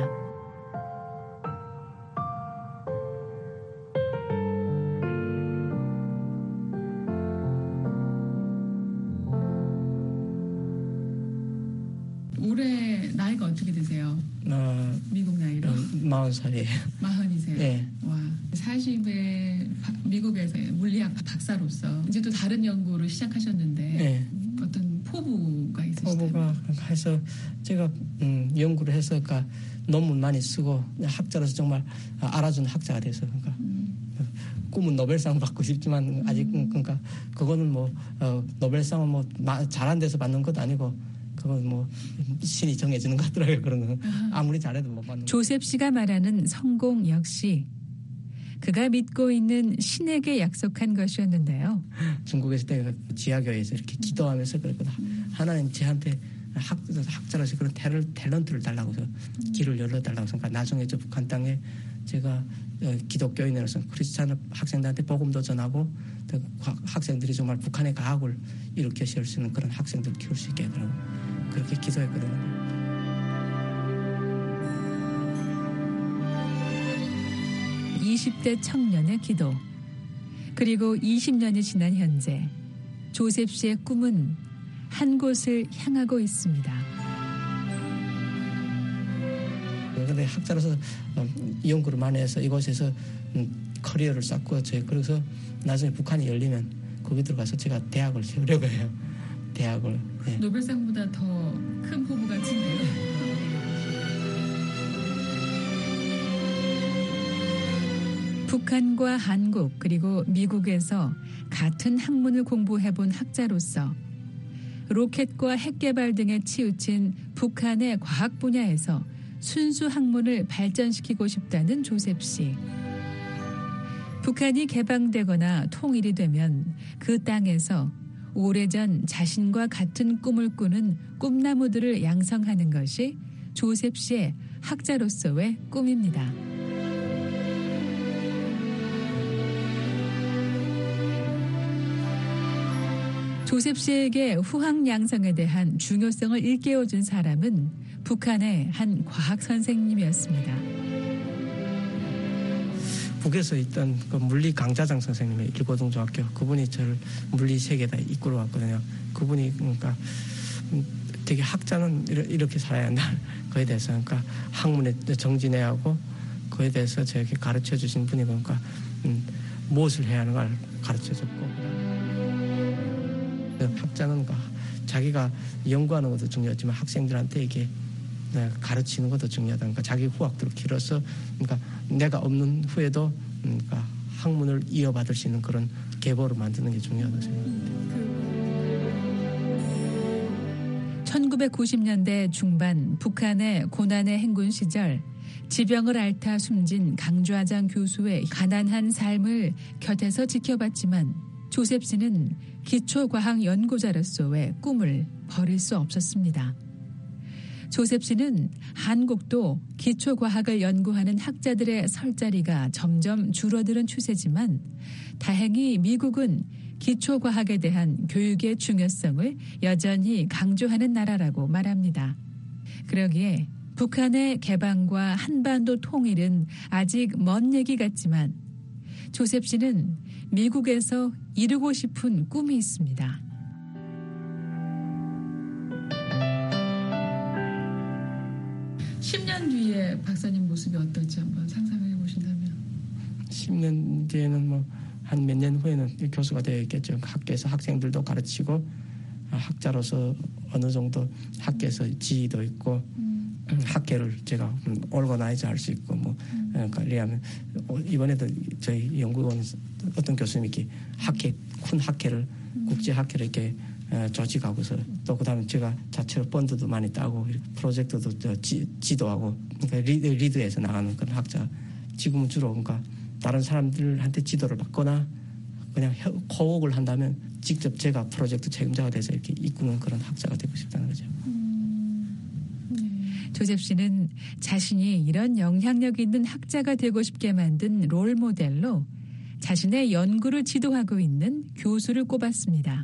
S8: 올해 나이가 어떻게 되세요?
S3: 어,
S8: 미국 나이로?
S3: 마흔 살이에요.
S8: 마흔이세요?
S3: 네.
S8: 와, 사십에 미국에서 물리학 박사로서 이제 또 다른 연구를 시작하셨는데
S3: 네.
S8: 어떤 포부가 있으시다면?
S3: 포부가 해서 제가 음, 연구를 해서 그러니까 논문 많이 쓰고 학자로서 정말 알아준 학자가 돼서 그러니까 음. 꿈은 노벨상 받고 싶지만 아직 음. 그러니까 그거는 뭐 어, 노벨상은 뭐 잘한 데서 받는 것도 아니고. 그건 뭐 신이 정해주는 것 같더라고요. 그런 아무리 잘해도 못 받는. 조셉 씨가 말하는 성공 역시 그가 믿고 있는 신에게 약속한 것이었는데요. 중국에 있을 때 지하교회에서 이렇게 기도하면서 그랬거든. 음. 하나님 저한테 학, 학자로서 그런 탤, 탤런트를 달라고 해서 음. 길을 열어달라고 해서 그러니까 나중에 저 북한 땅에 제가 기독교인으로서 크리스찬 학생들한테 복음도 전하고 학생들이 정말 북한의 과학을 일으켜 세울 수 있는 그런 학생들 키울 수 있게 하더라고요. 그렇게 기도했거든요. 이십 대 청년의 기도. 그리고 이십 년이 지난 현재 조셉 씨의 꿈은 한 곳을 향하고 있습니다. 그런데 학자로서 연구를 많이 해서 이곳에서 커리어를 쌓고 그래서 나중에 북한이 열리면 거기 들어가서 제가 대학을 세우려고 해요. 대학을. 네.
S8: 노벨상보다 더 큰 포부 같은데요.
S3: 북한과 한국 그리고 미국에서 같은 학문을 공부해본 학자로서 로켓과 핵 개발 등에 치우친 북한의 과학 분야에서 순수 학문을 발전시키고 싶다는 조셉 씨. 북한이 개방되거나 통일이 되면 그 땅에서 오래전 자신과 같은 꿈을 꾸는 꿈나무들을 양성하는 것이 조셉 씨의 학자로서의 꿈입니다. 조셉 씨에게 후학 양성에 대한 중요성을 일깨워준 사람은 북한의 한 과학 선생님이었습니다. 북에서 있던 그 물리 강자장 선생님의 일고등중학교 그분이 저를 물리 세계에다 이끌어 왔거든요. 그분이 그러니까 되게 학자는 이렇게 살아야 한다. 그에 대해서 그러니까 학문에 정진해야 하고 그에 대해서 저에게 가르쳐 주신 분이 그러니까 음, 무엇을 해야 하는 걸 가르쳐 줬고 학자는 자기가 연구하는 것도 중요하지만 학생들한테 이게 가르치는 것도 중요하다. 그러니까 자기 후학들을 길어서 그러니까 내가 없는 후에도 그러니까 학문을 이어받을 수 있는 그런 계보를 만드는 게 중요하다고 생각합니다. 천구백구십 년대 중반 북한의 고난의 행군 시절 지병을 앓다 숨진 강좌장 교수의 가난한 삶을 곁에서 지켜봤지만 조셉 씨는 기초과학 연구자로서의 꿈을 버릴 수 없었습니다. 조셉 씨는 한국도 기초과학을 연구하는 학자들의 설 자리가 점점 줄어드는 추세지만 다행히 미국은 기초과학에 대한 교육의 중요성을 여전히 강조하는 나라라고 말합니다. 그러기에 북한의 개방과 한반도 통일은 아직 먼 얘기 같지만 조셉 씨는 미국에서 이루고 싶은 꿈이 있습니다.
S8: 십 년 뒤에 박사님 모습이 어떨지 한번 상상해 보신다면.
S3: 십 년 뒤에는 뭐 한 몇 년 후에는 교수가 되어있겠죠. 학교에서 학생들도 가르치고 학자로서 어느 정도 학교에서 지위도 있고 음.
S9: 학계를 제가 오르거나이즈 할 수 있고 뭐 관리하면 이번에도 저희 연구원 어떤 교수님이 이렇게 학회 큰 학회를 국제 학회를 이렇게 조직하고서 또 그다음에 제가 자체로 펀드도 많이 따고 프로젝트도 지, 지도하고 그러니까 리드, 리드해서 나가는 그런 학자. 지금은 주로 그러니까 다른 사람들한테 지도를 받거나 그냥 코웍을 한다면 직접 제가 프로젝트 책임자가 돼서 이렇게 이끄는 그런 학자가 되고 싶다는 거죠.
S3: 조셉 씨는 자신이 이런 영향력 있는 학자가 되고 싶게 만든 롤 모델로 자신의 연구를 지도하고 있는 교수를 꼽았습니다.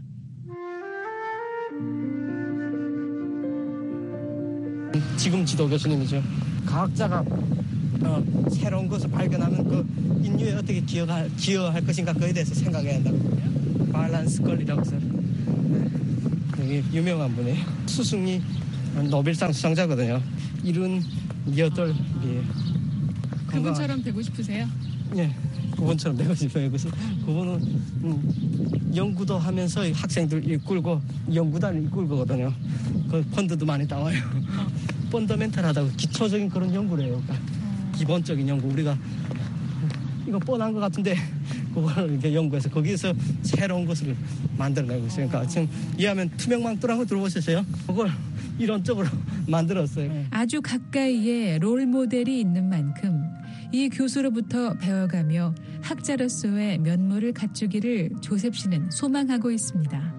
S9: 지금 지도 교수님이죠. 과학자가 어, 새로운 것을 발견하면 그 인류에 어떻게 기여할, 기여할 것인가 그에 대해서 생각해야 한다고. 발란스 걸이라고 해서 되게 유명한 분이에요. 스승이 노벨상 수상자거든요. 일흔 여덟. 예.
S3: 그분처럼 되고 싶으세요?
S9: 네, 그분처럼 되고 싶어요. 그래서 그분은 음, 연구도 하면서 학생들 이끌고 연구단을 이끌거든요. 그 펀드도 많이 따와요. 펀더멘탈하다고 기초적인 그런 연구를 해요. 그러니까 기본적인 연구. 우리가 이거 뻔한 것 같은데 그걸 이렇게 연구해서 거기서 새로운 것을 만들어내고 있어요. 그러니까 지금 이해하면 투명망토라는 거 들어보셨어요? 그걸 이론적으로 만들었어요.
S3: 아주 가까이에 롤 모델이 있는 만큼 이 교수로부터 배워가며 학자로서의 면모를 갖추기를 조셉 씨는 소망하고 있습니다.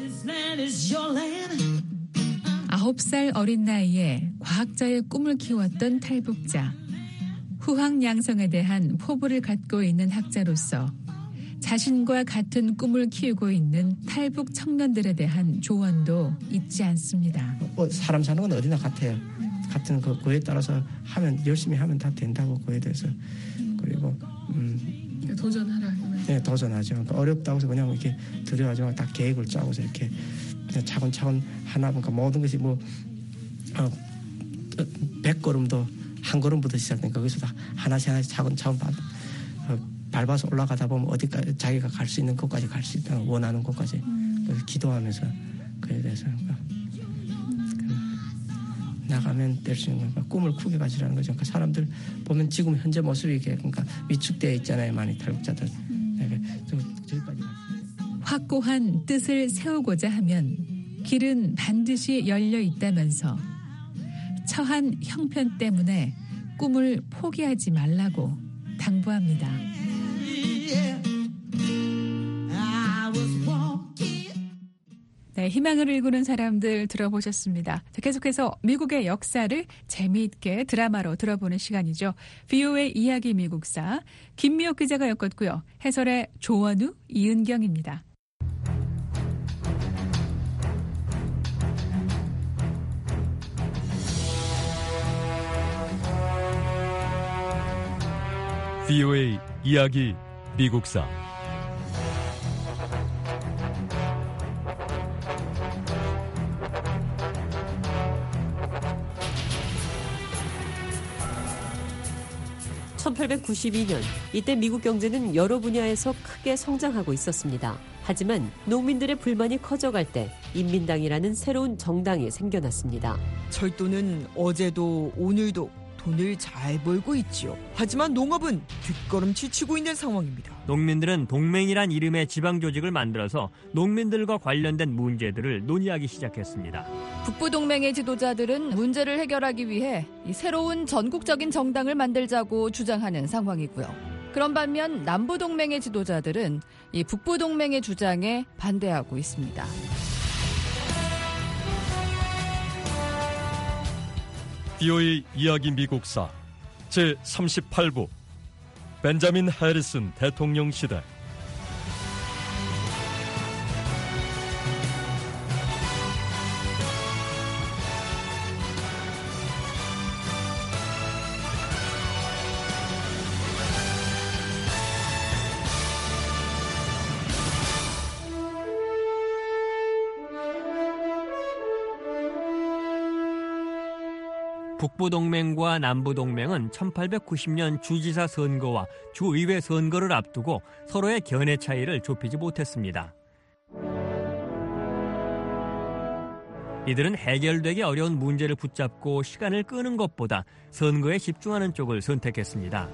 S3: 아홉 살 어린 나이에 과학자의 꿈을 키웠던 탈북자. 후황양성에 대한 포부를 갖고 있는 학자로서 자신과 같은 꿈을 키우고 있는 탈북 청년들에 대한 조언도 잊지 않습니다.
S9: 뭐 사람 사는 건 어디나 같아요. 같은 그 그에 따라서 하면 열심히 하면 다 된다고 그에 대해서. 그리고 음,
S8: 도전하라.
S9: 네, 도전하죠. 그러니까 어렵다고 해서 그냥 이렇게 두려워하지 말고 다 계획을 짜고서 이렇게 그냥 차근차근 하나 보니까 모든 것이 뭐 어, 백 걸음도 한 걸음부터 시작되니까 거기서 다 하나씩 하나씩 차근차근 밟, 어, 밟아서 올라가다 보면 어디까지 자기가 갈 수 있는 곳까지 갈 수 있다 원하는 곳까지 그래서 기도하면서 그에 대해서 그러니까 나가면 될 수 있는 거니까 꿈을 크게 가지라는 거죠. 그러니까 사람들 보면 지금 현재 모습이 이게 그러니까 위축되어 있잖아요. 많이 탈북자들. 저기까지
S3: 확고한 뜻을 세우고자 하면 길은 반드시 열려 있다면서 처한 형편 때문에 꿈을 포기하지 말라고 당부합니다. 네, 희망을 일구는 사람들 들어보셨습니다. 계속해서 미국의 역사를 재미있게 드라마로 들어보는 시간이죠. 브이오에이 이야기 미국사 김미옥 기자가 엮었고요. 해설의 조원우, 이은경입니다.
S10: 브이오에이 이야기 미국사
S11: 천팔백구십이 년 이때 미국 경제는 여러 분야에서 크게 성장하고 있었습니다. 하지만 농민들의 불만이 커져갈 때 인민당이라는 새로운 정당이 생겨났습니다.
S12: 철도는 어제도 오늘도 돈을 잘 벌고 있지요. 하지만 농업은 뒷걸음질 치고 있는 상황입니다.
S13: 농민들은 동맹이란 이름의 지방조직을 만들어서 농민들과 관련된 문제들을 논의하기 시작했습니다.
S14: 북부동맹의 지도자들은 문제를 해결하기 위해 이 새로운 전국적인 정당을 만들자고 주장하는 상황이고요. 그런 반면 남부동맹의 지도자들은 이 북부동맹의 주장에 반대하고 있습니다.
S10: 브이오에이 이야기 미국사 제삼십팔 부 벤자민 해리슨 대통령 시대.
S13: 북부동맹과 남부동맹은 천팔백구십 년 주지사 선거와 주의회 선거를 앞두고 서로의 견해 차이를 좁히지 못했습니다. 이들은 해결되기 어려운 문제를 붙잡고 시간을 끄는 것보다 선거에 집중하는 쪽을 선택했습니다.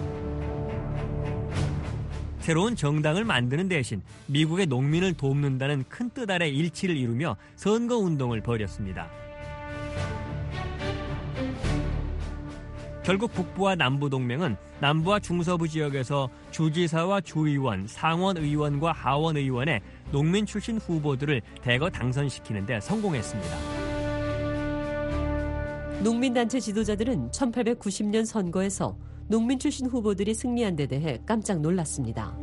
S13: 새로운 정당을 만드는 대신 미국의 농민을 돕는다는 큰 뜻 아래 일치를 이루며 선거운동을 벌였습니다. 결국 북부와 남부 동맹은 남부와 중서부 지역에서 주지사와 주의원, 상원의원과 하원의원의 농민 출신 후보들을 대거 당선시키는 데 성공했습니다.
S11: 농민단체 지도자들은 천팔백구십 년 선거에서 농민 출신 후보들이 승리한 데 대해 깜짝 놀랐습니다.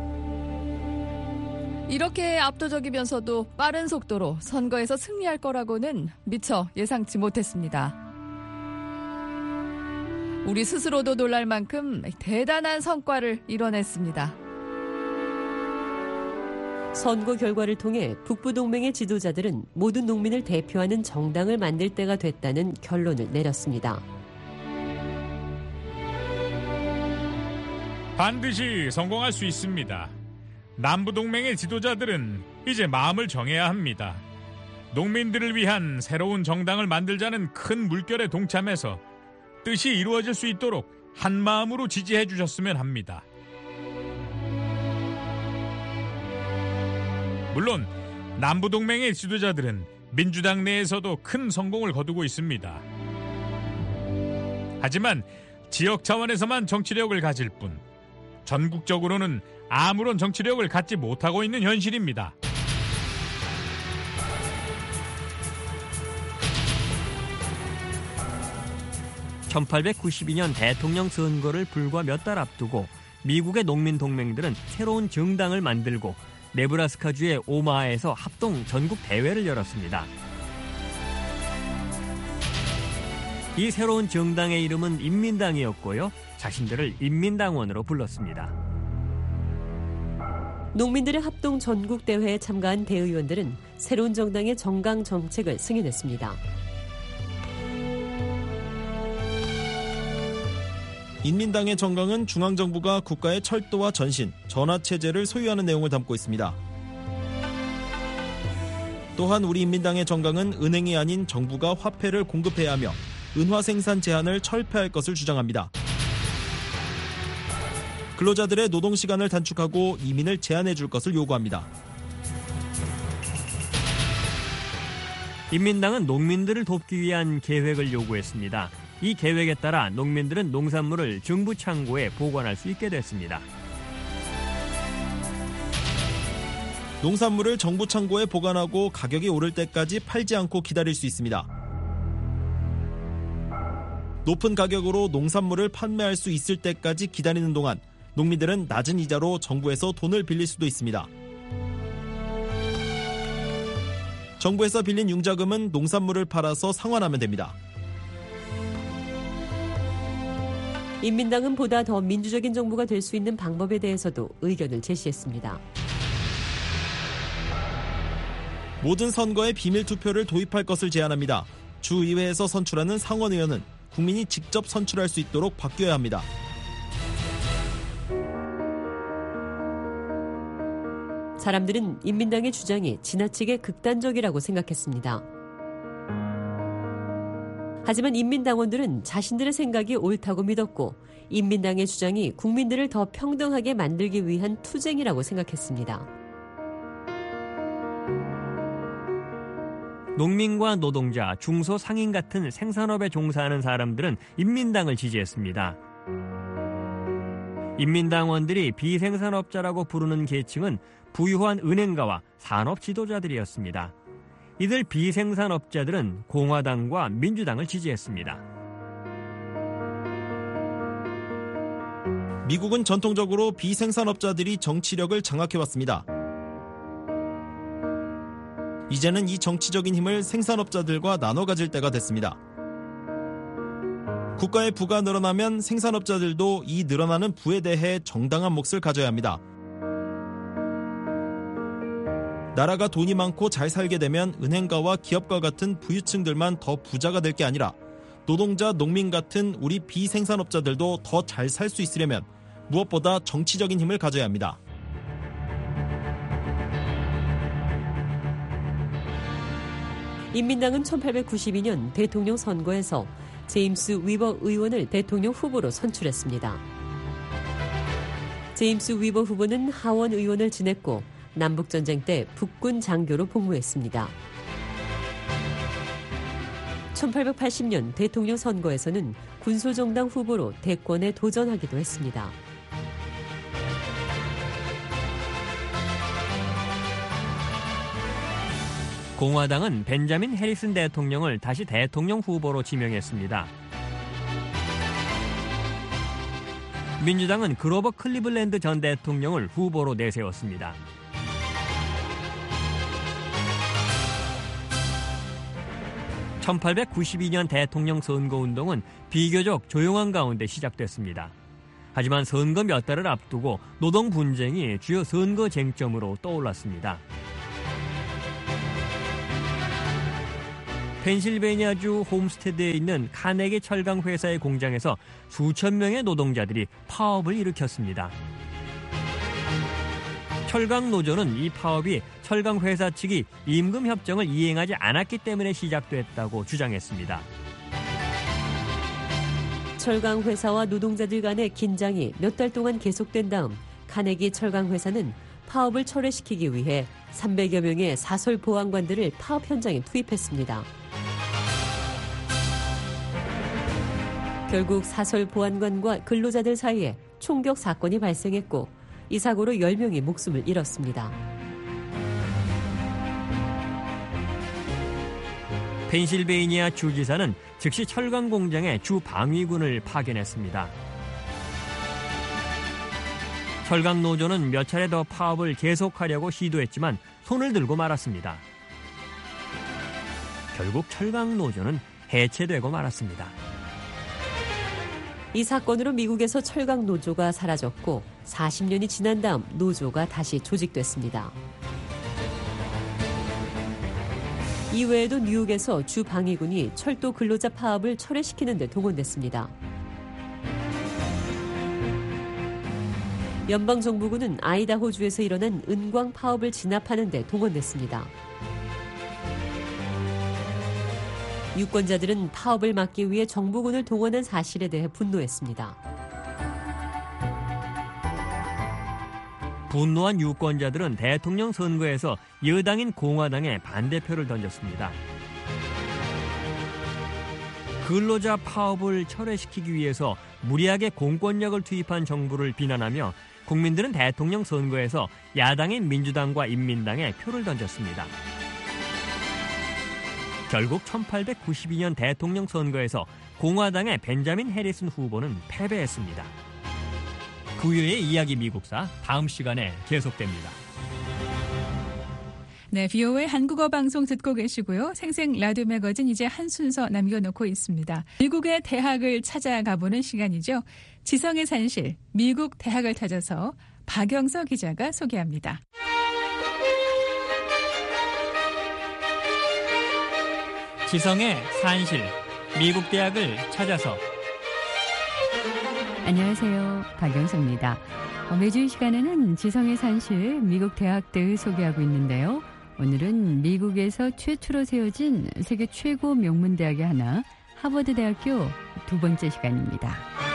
S14: 이렇게 압도적이면서도 빠른 속도로 선거에서 승리할 거라고는 미처 예상치 못했습니다. 우리 스스로도 놀랄 만큼 대단한 성과를 이뤄냈습니다.
S11: 선거 결과를 통해 북부동맹의 지도자들은 모든 농민을 대표하는 정당을 만들 때가 됐다는 결론을 내렸습니다.
S15: 반드시 성공할 수 있습니다. 남부동맹의 지도자들은 이제 마음을 정해야 합니다. 농민들을 위한 새로운 정당을 만들자는 큰 물결에 동참해서 뜻이 이루어질 수 있도록 한 마음으로 지지해 주셨으면 합니다. 물론 남부동맹의 지도자들은 민주당 내에서도 큰 성공을 거두고 있습니다. 하지만 지역 차원에서만 정치력을 가질 뿐 전국적으로는 아무런 정치력을 갖지 못하고 있는 현실입니다.
S13: 천팔백구십이 년 대통령 선거를 불과 몇 달 앞두고 미국의 농민 동맹들은 새로운 정당을 만들고 네브라스카주의 오마하에서 합동 전국 대회를 열었습니다. 이 새로운 정당의 이름은 인민당이었고요. 자신들을 인민당원으로 불렀습니다.
S11: 농민들의 합동 전국 대회에 참가한 대의원들은 새로운 정당의 정강 정책을 승인했습니다.
S2: 인민당의 정강은 중앙정부가 국가의 철도와 전신, 전화체제를 소유하는 내용을 담고 있습니다. 또한 우리 인민당의 정강은 은행이 아닌 정부가 화폐를 공급해야 하며 은화 생산 제한을 철폐할 것을 주장합니다. 근로자들의 노동시간을 단축하고 이민을 제한해 줄 것을 요구합니다.
S13: 인민당은 농민들을 돕기 위한 계획을 요구했습니다. 이 계획에 따라 농민들은 농산물을 정부 창고에 보관할 수 있게 됐습니다.
S2: 농산물을 정부 창고에 보관하고 가격이 오를 때까지 팔지 않고 기다릴 수 있습니다. 높은 가격으로 농산물을 판매할 수 있을 때까지 기다리는 동안 농민들은 낮은 이자로 정부에서 돈을 빌릴 수도 있습니다. 정부에서 빌린 융자금은 농산물을 팔아서 상환하면 됩니다.
S11: 인민당은 보다 더 민주적인 정부가 될 수 있는 방법에 대해서도 의견을 제시했습니다.
S2: 모든 선거에 비밀투표를 도입할 것을 제안합니다. 주의회에서 선출하는 상원의원은 국민이 직접 선출할 수 있도록 바뀌어야 합니다.
S11: 사람들은 인민당의 주장이 지나치게 극단적이라고 생각했습니다. 하지만 인민당원들은 자신들의 생각이 옳다고 믿었고 인민당의 주장이 국민들을 더 평등하게 만들기 위한 투쟁이라고 생각했습니다.
S13: 농민과 노동자, 중소상인 같은 생산업에 종사하는 사람들은 인민당을 지지했습니다. 인민당원들이 비생산업자라고 부르는 계층은 부유한 은행가와 산업 지도자들이었습니다. 이들 비생산업자들은 공화당과 민주당을 지지했습니다.
S2: 미국은 전통적으로 비생산업자들이 정치력을 장악해왔습니다. 이제는 이 정치적인 힘을 생산업자들과 나눠 가질 때가 됐습니다. 국가의 부가 늘어나면 생산업자들도 이 늘어나는 부에 대해 정당한 몫을 가져야 합니다. 나라가 돈이 많고 잘 살게 되면 은행가와 기업가 같은 부유층들만 더 부자가 될 게 아니라 노동자, 농민 같은 우리 비생산업자들도 더 잘 살 수 있으려면 무엇보다 정치적인 힘을 가져야 합니다.
S11: 인민당은 천팔백구십이 년 대통령 선거에서 제임스 위버 의원을 대통령 후보로 선출했습니다. 제임스 위버 후보는 하원 의원을 지냈고 남북전쟁 때 북군 장교로 복무했습니다. 천팔백팔십 년 대통령 선거에서는 군소정당 후보로 대권에 도전하기도 했습니다.
S13: 공화당은 벤자민 해리슨 대통령을 다시 대통령 후보로 지명했습니다. 민주당은 그로버 클리블랜드 전 대통령을 후보로 내세웠습니다. 천팔백구십이 년 대통령 선거운동은 비교적 조용한 가운데 시작됐습니다. 하지만 선거 몇 달을 앞두고 노동 분쟁이 주요 선거 쟁점으로 떠올랐습니다. 펜실베니아주 홈스테드에 있는 카네기 철강 회사의 공장에서 수천 명의 노동자들이 파업을 일으켰습니다. 철강 노조는 이 파업이 철강 회사 측이 임금 협정을 이행하지 않았기 때문에 시작됐다고 주장했습니다.
S11: 철강 회사와 노동자들 간의 긴장이 몇 달 동안 계속된 다음 카네기 철강 회사는 파업을 철회시키기 위해 삼백여 명의 사설 보안관들을 파업 현장에 투입했습니다. 결국 사설 보안관과 근로자들 사이에 총격 사건이 발생했고 이 사고로 열 명이 목숨을 잃었습니다.
S13: 펜실베이니아 주지사는 즉시 철강 공장에 주 방위군을 파견했습니다. 철강 노조는 몇 차례 더 파업을 계속하려고 시도했지만 손을 들고 말았습니다. 결국 철강 노조는 해체되고 말았습니다.
S11: 이 사건으로 미국에서 철강 노조가 사라졌고 사십 년이 지난 다음 노조가 다시 조직됐습니다. 이외에도 뉴욕에서 주 방위군이 철도 근로자 파업을 철회시키는 데 동원됐습니다. 연방정부군은 아이다호주에서 일어난 은광 파업을 진압하는 데 동원됐습니다. 유권자들은 파업을 막기 위해 정부군을 동원한 사실에 대해 분노했습니다.
S13: 분노한 유권자들은 대통령 선거에서 여당인 공화당에 반대표를 던졌습니다. 근로자 파업을 철회시키기 위해서 무리하게 공권력을 투입한 정부를 비난하며 국민들은 대통령 선거에서 야당인 민주당과 인민당에 표를 던졌습니다. 결국 천팔백구십이 년 대통령 선거에서 공화당의 벤자민 해리슨 후보는 패배했습니다. 부유의 이야기 미국사 다음 시간에 계속됩니다.
S3: 네, 비오에이 한국어 방송 듣고 계시고요. 생생 라디오 매거진 이제 한 순서 남겨놓고 있습니다. 미국의 대학을 찾아가보는 시간이죠. 지성의 산실, 미국 대학을 찾아서 박영서 기자가 소개합니다.
S13: 지성의 산실, 미국 대학을 찾아서.
S1: 안녕하세요. 박영서입니다. 매주 이 시간에는 지성의 산실, 미국 대학들 소개하고 있는데요. 오늘은 미국에서 최초로 세워진 세계 최고 명문대학의 하나, 하버드 대학교 두 번째 시간입니다.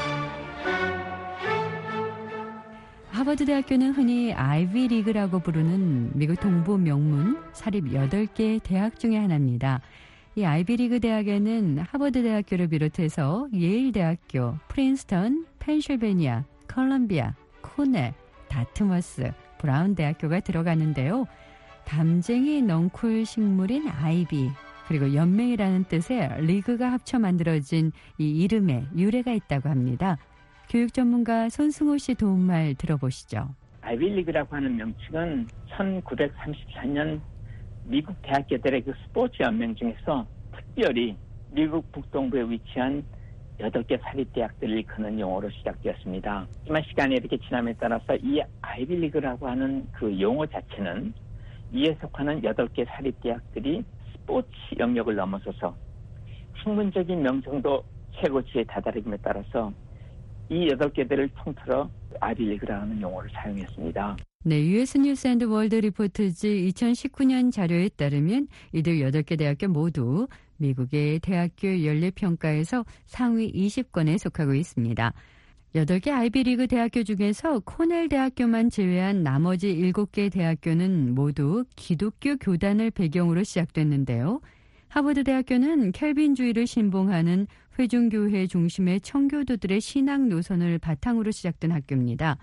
S1: 하버드 대학교는 흔히 아이비 리그라고 부르는 미국 동부 명문 사립 여덟 개 대학 중의 하나입니다. 이 아이비리그 대학에는 하버드 대학교를 비롯해서 예일 대학교, 프린스턴, 펜실베니아, 컬럼비아, 코넬, 다트머스, 브라운 대학교가 들어가는데요. 담쟁이 넝쿨 식물인 아이비, 그리고 연맹이라는 뜻의 리그가 합쳐 만들어진 이 이름에 유래가 있다고 합니다. 교육 전문가 손승호 씨 도움말 들어보시죠.
S16: 아이비리그라고 하는 명칭은 천구백삼십사 년 미국 대학교들의 그 스포츠 연맹 중에서 특별히 미국 북동부에 위치한 여덟 개 사립대학들을 일컫는 용어로 시작되었습니다. 하지만 시간이 이렇게 지남에 따라서 이 아이비리그라고 하는 그 용어 자체는 이에 속하는 여덟 개 사립대학들이 스포츠 영역을 넘어서서 학문적인 명성도 최고치에 다다름에 따라서 이 여덟 개들을 통틀어 아이비리그라는 용어를 사용했습니다.
S1: 네, 유에스 뉴스 앤드 월드 리포트즈 이천십구 년 자료에 따르면 이들 여덟 개 대학교 모두 미국의 대학교 연례평가에서 상위 이십 권에 속하고 있습니다. 여덟 개 아이비리그 대학교 중에서 코넬 대학교만 제외한 나머지 일곱 개 대학교는 모두 기독교 교단을 배경으로 시작됐는데요. 하버드 대학교는 켈빈주의를 신봉하는 회중교회 중심의 청교도들의 신앙 노선을 바탕으로 시작된 학교입니다.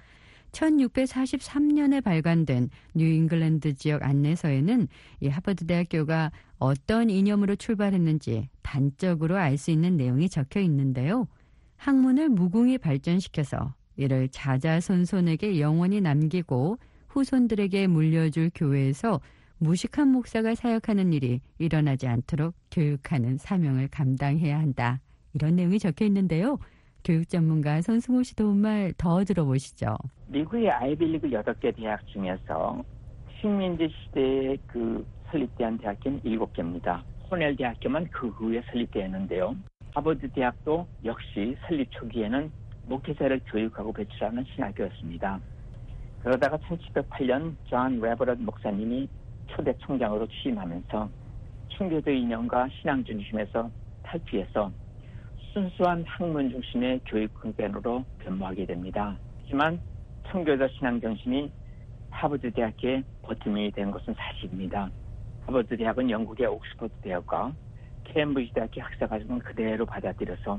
S1: 천육백사십삼 년에 발간된 뉴잉글랜드 지역 안내서에는 이 하버드 대학교가 어떤 이념으로 출발했는지 단적으로 알 수 있는 내용이 적혀 있는데요. 학문을 무궁히 발전시켜서 이를 자자손손에게 영원히 남기고 후손들에게 물려줄 교회에서 무식한 목사가 사역하는 일이 일어나지 않도록 교육하는 사명을 감당해야 한다. 이런 내용이 적혀 있는데요. 교육 전문가 손승호 씨 도움말 더 들어보시죠.
S16: 미국의 아이비리그 여덟 개 대학 중에서 식민지 시대에 그 설립된 대학교는 일곱 개입니다. 코넬 대학교만 그 후에 설립되었는데요. 하버드 대학도 역시 설립 초기에는 목회자를 교육하고 배출하는 신학교였습니다. 그러다가 천칠백팔 년 존 레버런 목사님이 초대 총장으로 취임하면서 청교도 이념과 신앙 중심에서 탈피해서 순수한 학문 중심의 교육 근간으로 변모하게 됩니다. 하지만 청교도 신앙 정신이 하버드 대학의 버팀이 된 것은 사실입니다. 하버드 대학은 영국의 옥스퍼드 대학과 케임브리지 대학의 학사 과정을 그대로 받아들여서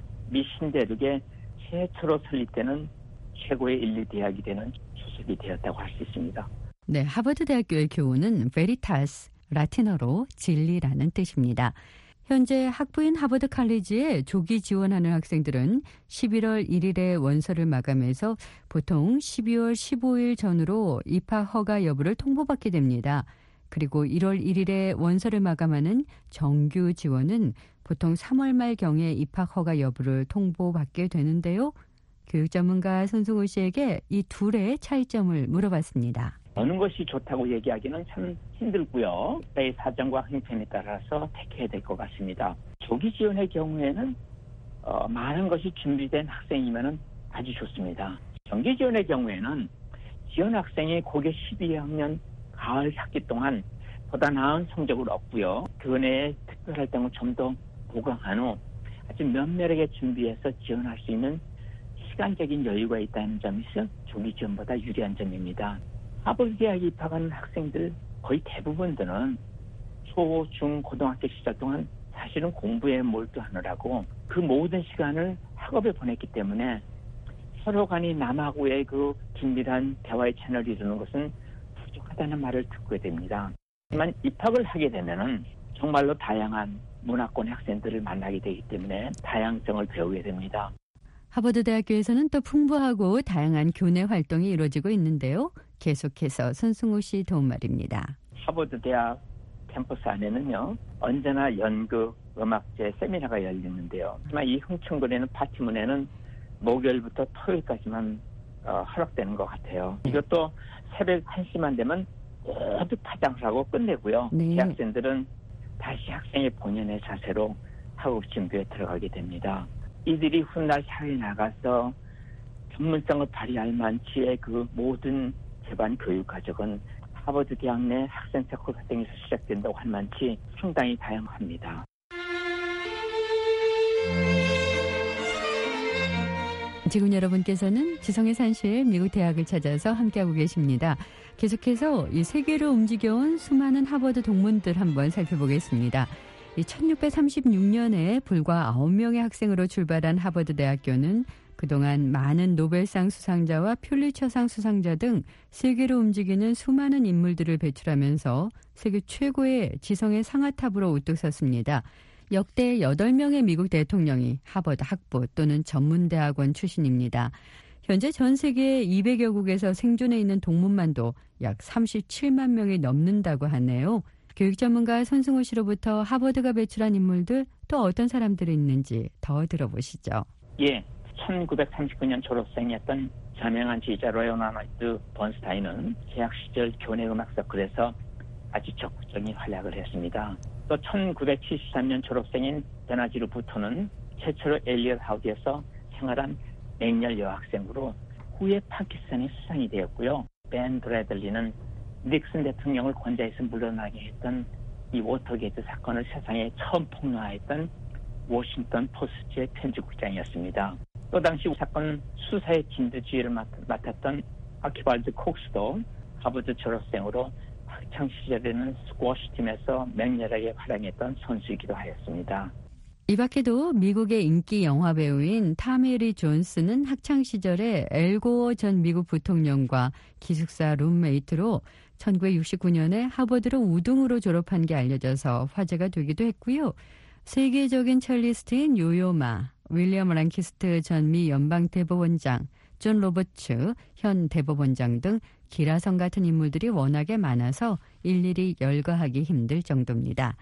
S16: 미 신대륙의 최초로 설립되는 최고의 인류 대학이 되는 소속이 되었다고 할 수 있습니다.
S1: 네, 하버드 대학교의 교훈은 베리타스, 라틴어로 진리라는 뜻입니다. 현재 학부인 하버드 칼리지에 조기 지원하는 학생들은 십일월 일일에 원서를 마감해서 보통 십이월 십오일 전후로 입학 허가 여부를 통보받게 됩니다. 그리고 일월 일일에 원서를 마감하는 정규 지원은 보통 삼월 말경에 입학 허가 여부를 통보받게 되는데요. 교육 전문가 손승호 씨에게 이 둘의 차이점을 물어봤습니다.
S16: 어느 것이 좋다고 얘기하기는 참 힘들고요. 나의 사정과 형편에 따라서 택해야 될 것 같습니다. 조기 지원의 경우에는 어, 많은 것이 준비된 학생이면 아주 좋습니다. 정기 지원의 경우에는 지원 학생이 고교 십이 학년 가을 학기 동안 보다 나은 성적을 얻고요. 그 내에 특별활동을 좀 더 보강한 후 아주 면밀하게 준비해서 지원할 수 있는 시간적인 여유가 있다는 점에서 조기 지원보다 유리한 점입니다. 하버드 대학에 입학하는 학생들 거의 대부분들은 초, 중, 고등학교 시절 동안 사실은 공부에 몰두하느라고 그 모든 시간을 학업에 보냈기 때문에 서로 간이 남하고의 그 긴밀한 대화의 채널을 이루는 것은 부족하다는 말을 듣게 됩니다. 하지만 입학을 하게 되면은 정말로 다양한 문화권 학생들을 만나게 되기 때문에 다양성을 배우게 됩니다.
S1: 하버드 대학교에서는 또 풍부하고 다양한 교내 활동이 이루어지고 있는데요. 계속해서 손승호 씨 도움말입니다.
S16: 하버드 대학 캠퍼스 안에는요. 언제나 연극, 음악제, 세미나가 열리는데요. 하지만 이 흥청거리는 파티문에는 목요일부터 토요일까지만 어, 허락되는 것 같아요. 이것도 새벽 한 시만 되면 모두 파장을 하고 끝내고요.
S1: 네.
S16: 대학생들은 다시 학생의 본연의 자세로 학업 준비에 들어가게 됩니다. 이들이 훗날 사회에 나가서 전문성을 발휘할 만치의 그 모든 재반 교육 과정은 하버드 대학 내 학생 서클 활동에서 시작된다고 할 만치 상당히 다양합니다.
S1: 지금 여러분께서는 지성의 산실 미국 대학을 찾아서 함께하고 계십니다. 계속해서 이 세계로 움직여온 수많은 하버드 동문들 한번 살펴보겠습니다. 이 천육백삼십육 년에 불과 아홉 명의 학생으로 출발한 하버드 대학교는 그동안 많은 노벨상 수상자와 퓰리처상 수상자 등 세계로 움직이는 수많은 인물들을 배출하면서 세계 최고의 지성의 상아탑으로 우뚝 섰습니다. 역대 여덟 명의 미국 대통령이 하버드 학부 또는 전문대학원 출신입니다. 현재 전 세계 이백여 국에서 생존해 있는 동문만도 약 삼십칠만 명이 넘는다고 하네요. 교육 전문가 손승호 씨로부터 하버드가 배출한 인물들 또 어떤 사람들이 있는지 더 들어보시죠.
S16: 예, 천구백삼십구 년 졸업생이었던 저명한 지휘자 레오나르드 번스타인은 재학 시절 교내 음악 서클에서 아주 적극적인 활약을 했습니다. 또 천구백칠십삼 년 졸업생인 베나지르 부토는 최초로 엘리엇 하우스에서 생활한 맹렬 여학생으로 후에 파키스탄에 수상이 되었고요. 벤 브래들리는 닉슨 대통령을 권좌에서 물러나게 했던 이 워터게이트 사건을 세상에 처음 폭로하였던 워싱턴 포스트의 편집국장이었습니다. 또 당시 사건 수사의 진두지휘를 맡았던 아키발드 콕스도 하버드 졸업생으로 학창 시절에는 스쿼시 팀에서 맹렬하게 활약했던 선수이기도 하였습니다.
S1: 이 밖에도 미국의 인기 영화 배우인 타미 리 존스는 학창 시절에 엘 고어 전 미국 부통령과 기숙사 룸메이트로 천구백육십구 년에 하버드로 우등으로 졸업한 게 알려져서 화제가 되기도 했고요. 세계적인 첼리스트인 요요마, 윌리엄 랑키스트 전 미 연방대법원장, 존 로버츠 현 대법원장 등 기라성 같은 인물들이 워낙에 많아서 일일이 열거하기 힘들 정도입니다.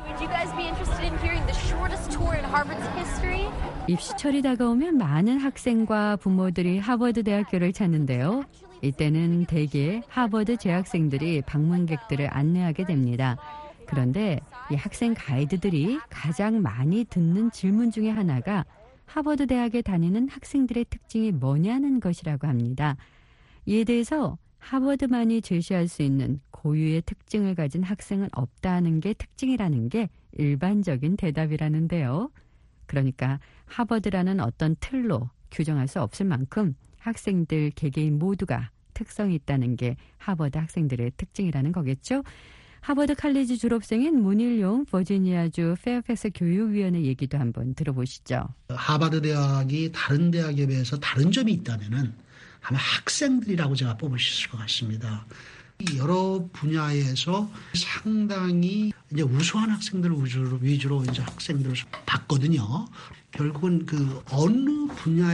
S1: 입시철이 다가오면 많은 학생과 부모들이 하버드 대학교를 찾는데요. 이때는 대개 하버드 재학생들이 방문객들을 안내하게 됩니다. 그런데 이 학생 가이드들이 가장 많이 듣는 질문 중에 하나가 하버드 대학에 다니는 학생들의 특징이 뭐냐는 것이라고 합니다. 이에 대해서 하버드만이 제시할 수 있는 고유의 특징을 가진 학생은 없다는 게 특징이라는 게 일반적인 대답이라는데요. 그러니까 하버드라는 어떤 틀로 규정할 수 없을 만큼 학생들 개개인 모두가 특성이 있다는 게 하버드 학생들의 특징이라는 거겠죠. 하버드 칼리지 졸업생인 문일용 버지니아주 페어팩스 교육위원회 얘기도 한번 들어보시죠.
S17: 하버드 대학이 다른 대학에 비해서 다른 점이 있다면은 아마 학생들이라고 제가 뽑을 수 있을 것 같습니다. 여러 분야에서 상당히 이제 우수한 학생들을 위주로, 위주로 이제 학생들을 봤거든요. 결국은 그 어느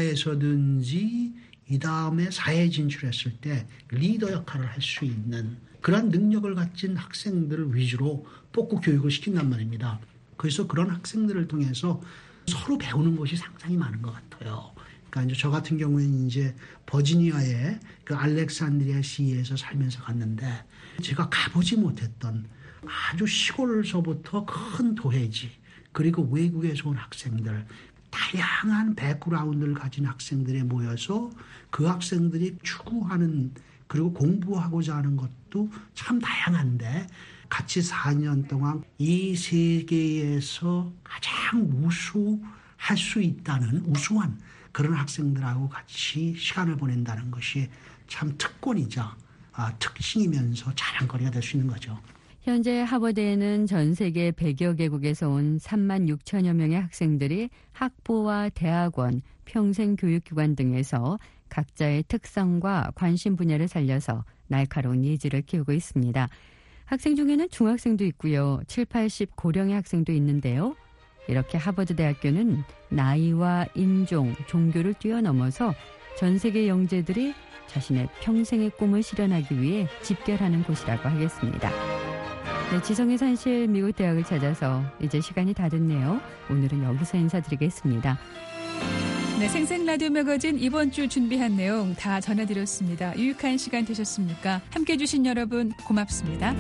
S17: 분야에서든지 이 다음에 사회에 진출했을 때 리더 역할을 할 수 있는 그런 능력을 가진 학생들을 위주로 뽑고 교육을 시킨단 말입니다. 그래서 그런 학생들을 통해서 서로 배우는 것이 상당히 많은 것 같아요. 그러니까 이제 저 같은 경우에는 이제 버지니아의 그 알렉산드리아 시에서 살면서 갔는데 제가 가보지 못했던 아주 시골서부터 큰 도회지 그리고 외국에서 온 학생들 다양한 백그라운드를 가진 학생들이 모여서 그 학생들이 추구하는 그리고 공부하고자 하는 것도 참 다양한데 같이 사 년 동안 이 세계에서 가장 우수할 수 있다는 우수한 그런 학생들하고 같이 시간을 보낸다는 것이 참 특권이자 아, 특징이면서 자랑거리가 될 수 있는 거죠.
S1: 현재 하버드에는 전 세계 백여 개국에서 온 삼만 육천여 명의 학생들이 학부와 대학원, 평생교육기관 등에서 각자의 특성과 관심 분야를 살려서 날카로운 예지를 키우고 있습니다. 학생 중에는 중학생도 있고요. 칠, 팔십 고령의 학생도 있는데요. 이렇게 하버드 대학교는 나이와 인종, 종교를 뛰어넘어서 전 세계 영재들이 자신의 평생의 꿈을 실현하기 위해 집결하는 곳이라고 하겠습니다. 네, 지성의 산실 미국 대학을 찾아서 이제 시간이 다 됐네요. 오늘은 여기서 인사드리겠습니다.
S3: 네, 생생 라디오 매거진 이번 주 준비한 내용 다 전해드렸습니다. 유익한 시간 되셨습니까? 함께해 주신 여러분 고맙습니다.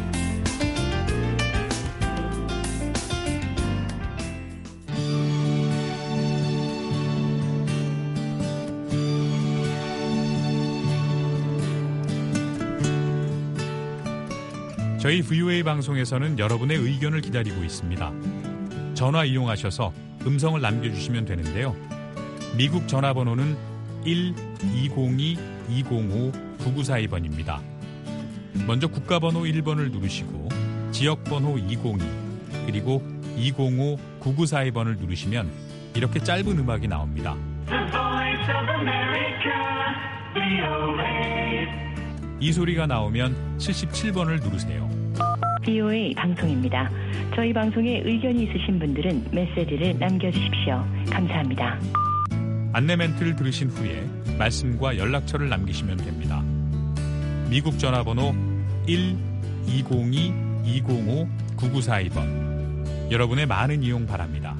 S15: 저희 브이오에이 방송에서는 여러분의 의견을 기다리고 있습니다. 전화 이용하셔서 음성을 남겨주시면 되는데요. 미국 전화번호는 일 이공이 이공오 구구사이 번입니다. 먼저 국가번호 일 번을 누르시고 지역번호 이공이 그리고 이공오 구구사이 번을 누르시면 이렇게 짧은 음악이 나옵니다. 이 소리가 나오면 칠십칠 번을 누르세요.
S18: 브이오에이 방송입니다. 저희 방송에 의견이 있으신 분들은 메시지를 남겨주십시오. 감사합니다.
S15: 안내 멘트를 들으신 후에 말씀과 연락처를 남기시면 됩니다. 미국 전화번호 일 이공이 이공오 구구사이 번. 여러분의 많은 이용 바랍니다.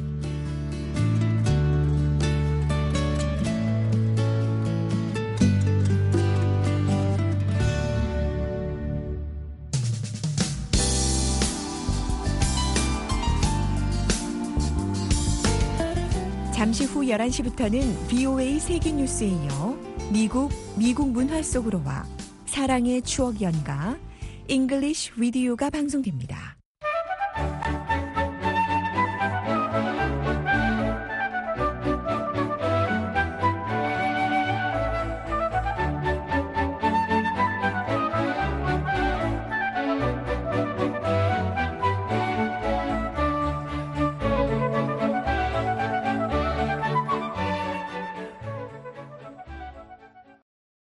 S19: 잠시 후 열한 시부터는 브이오에이 세계뉴스에 이어 미국, 미국 문화 속으로와 사랑의 추억 연가, 잉글리쉬 위디오가 방송됩니다.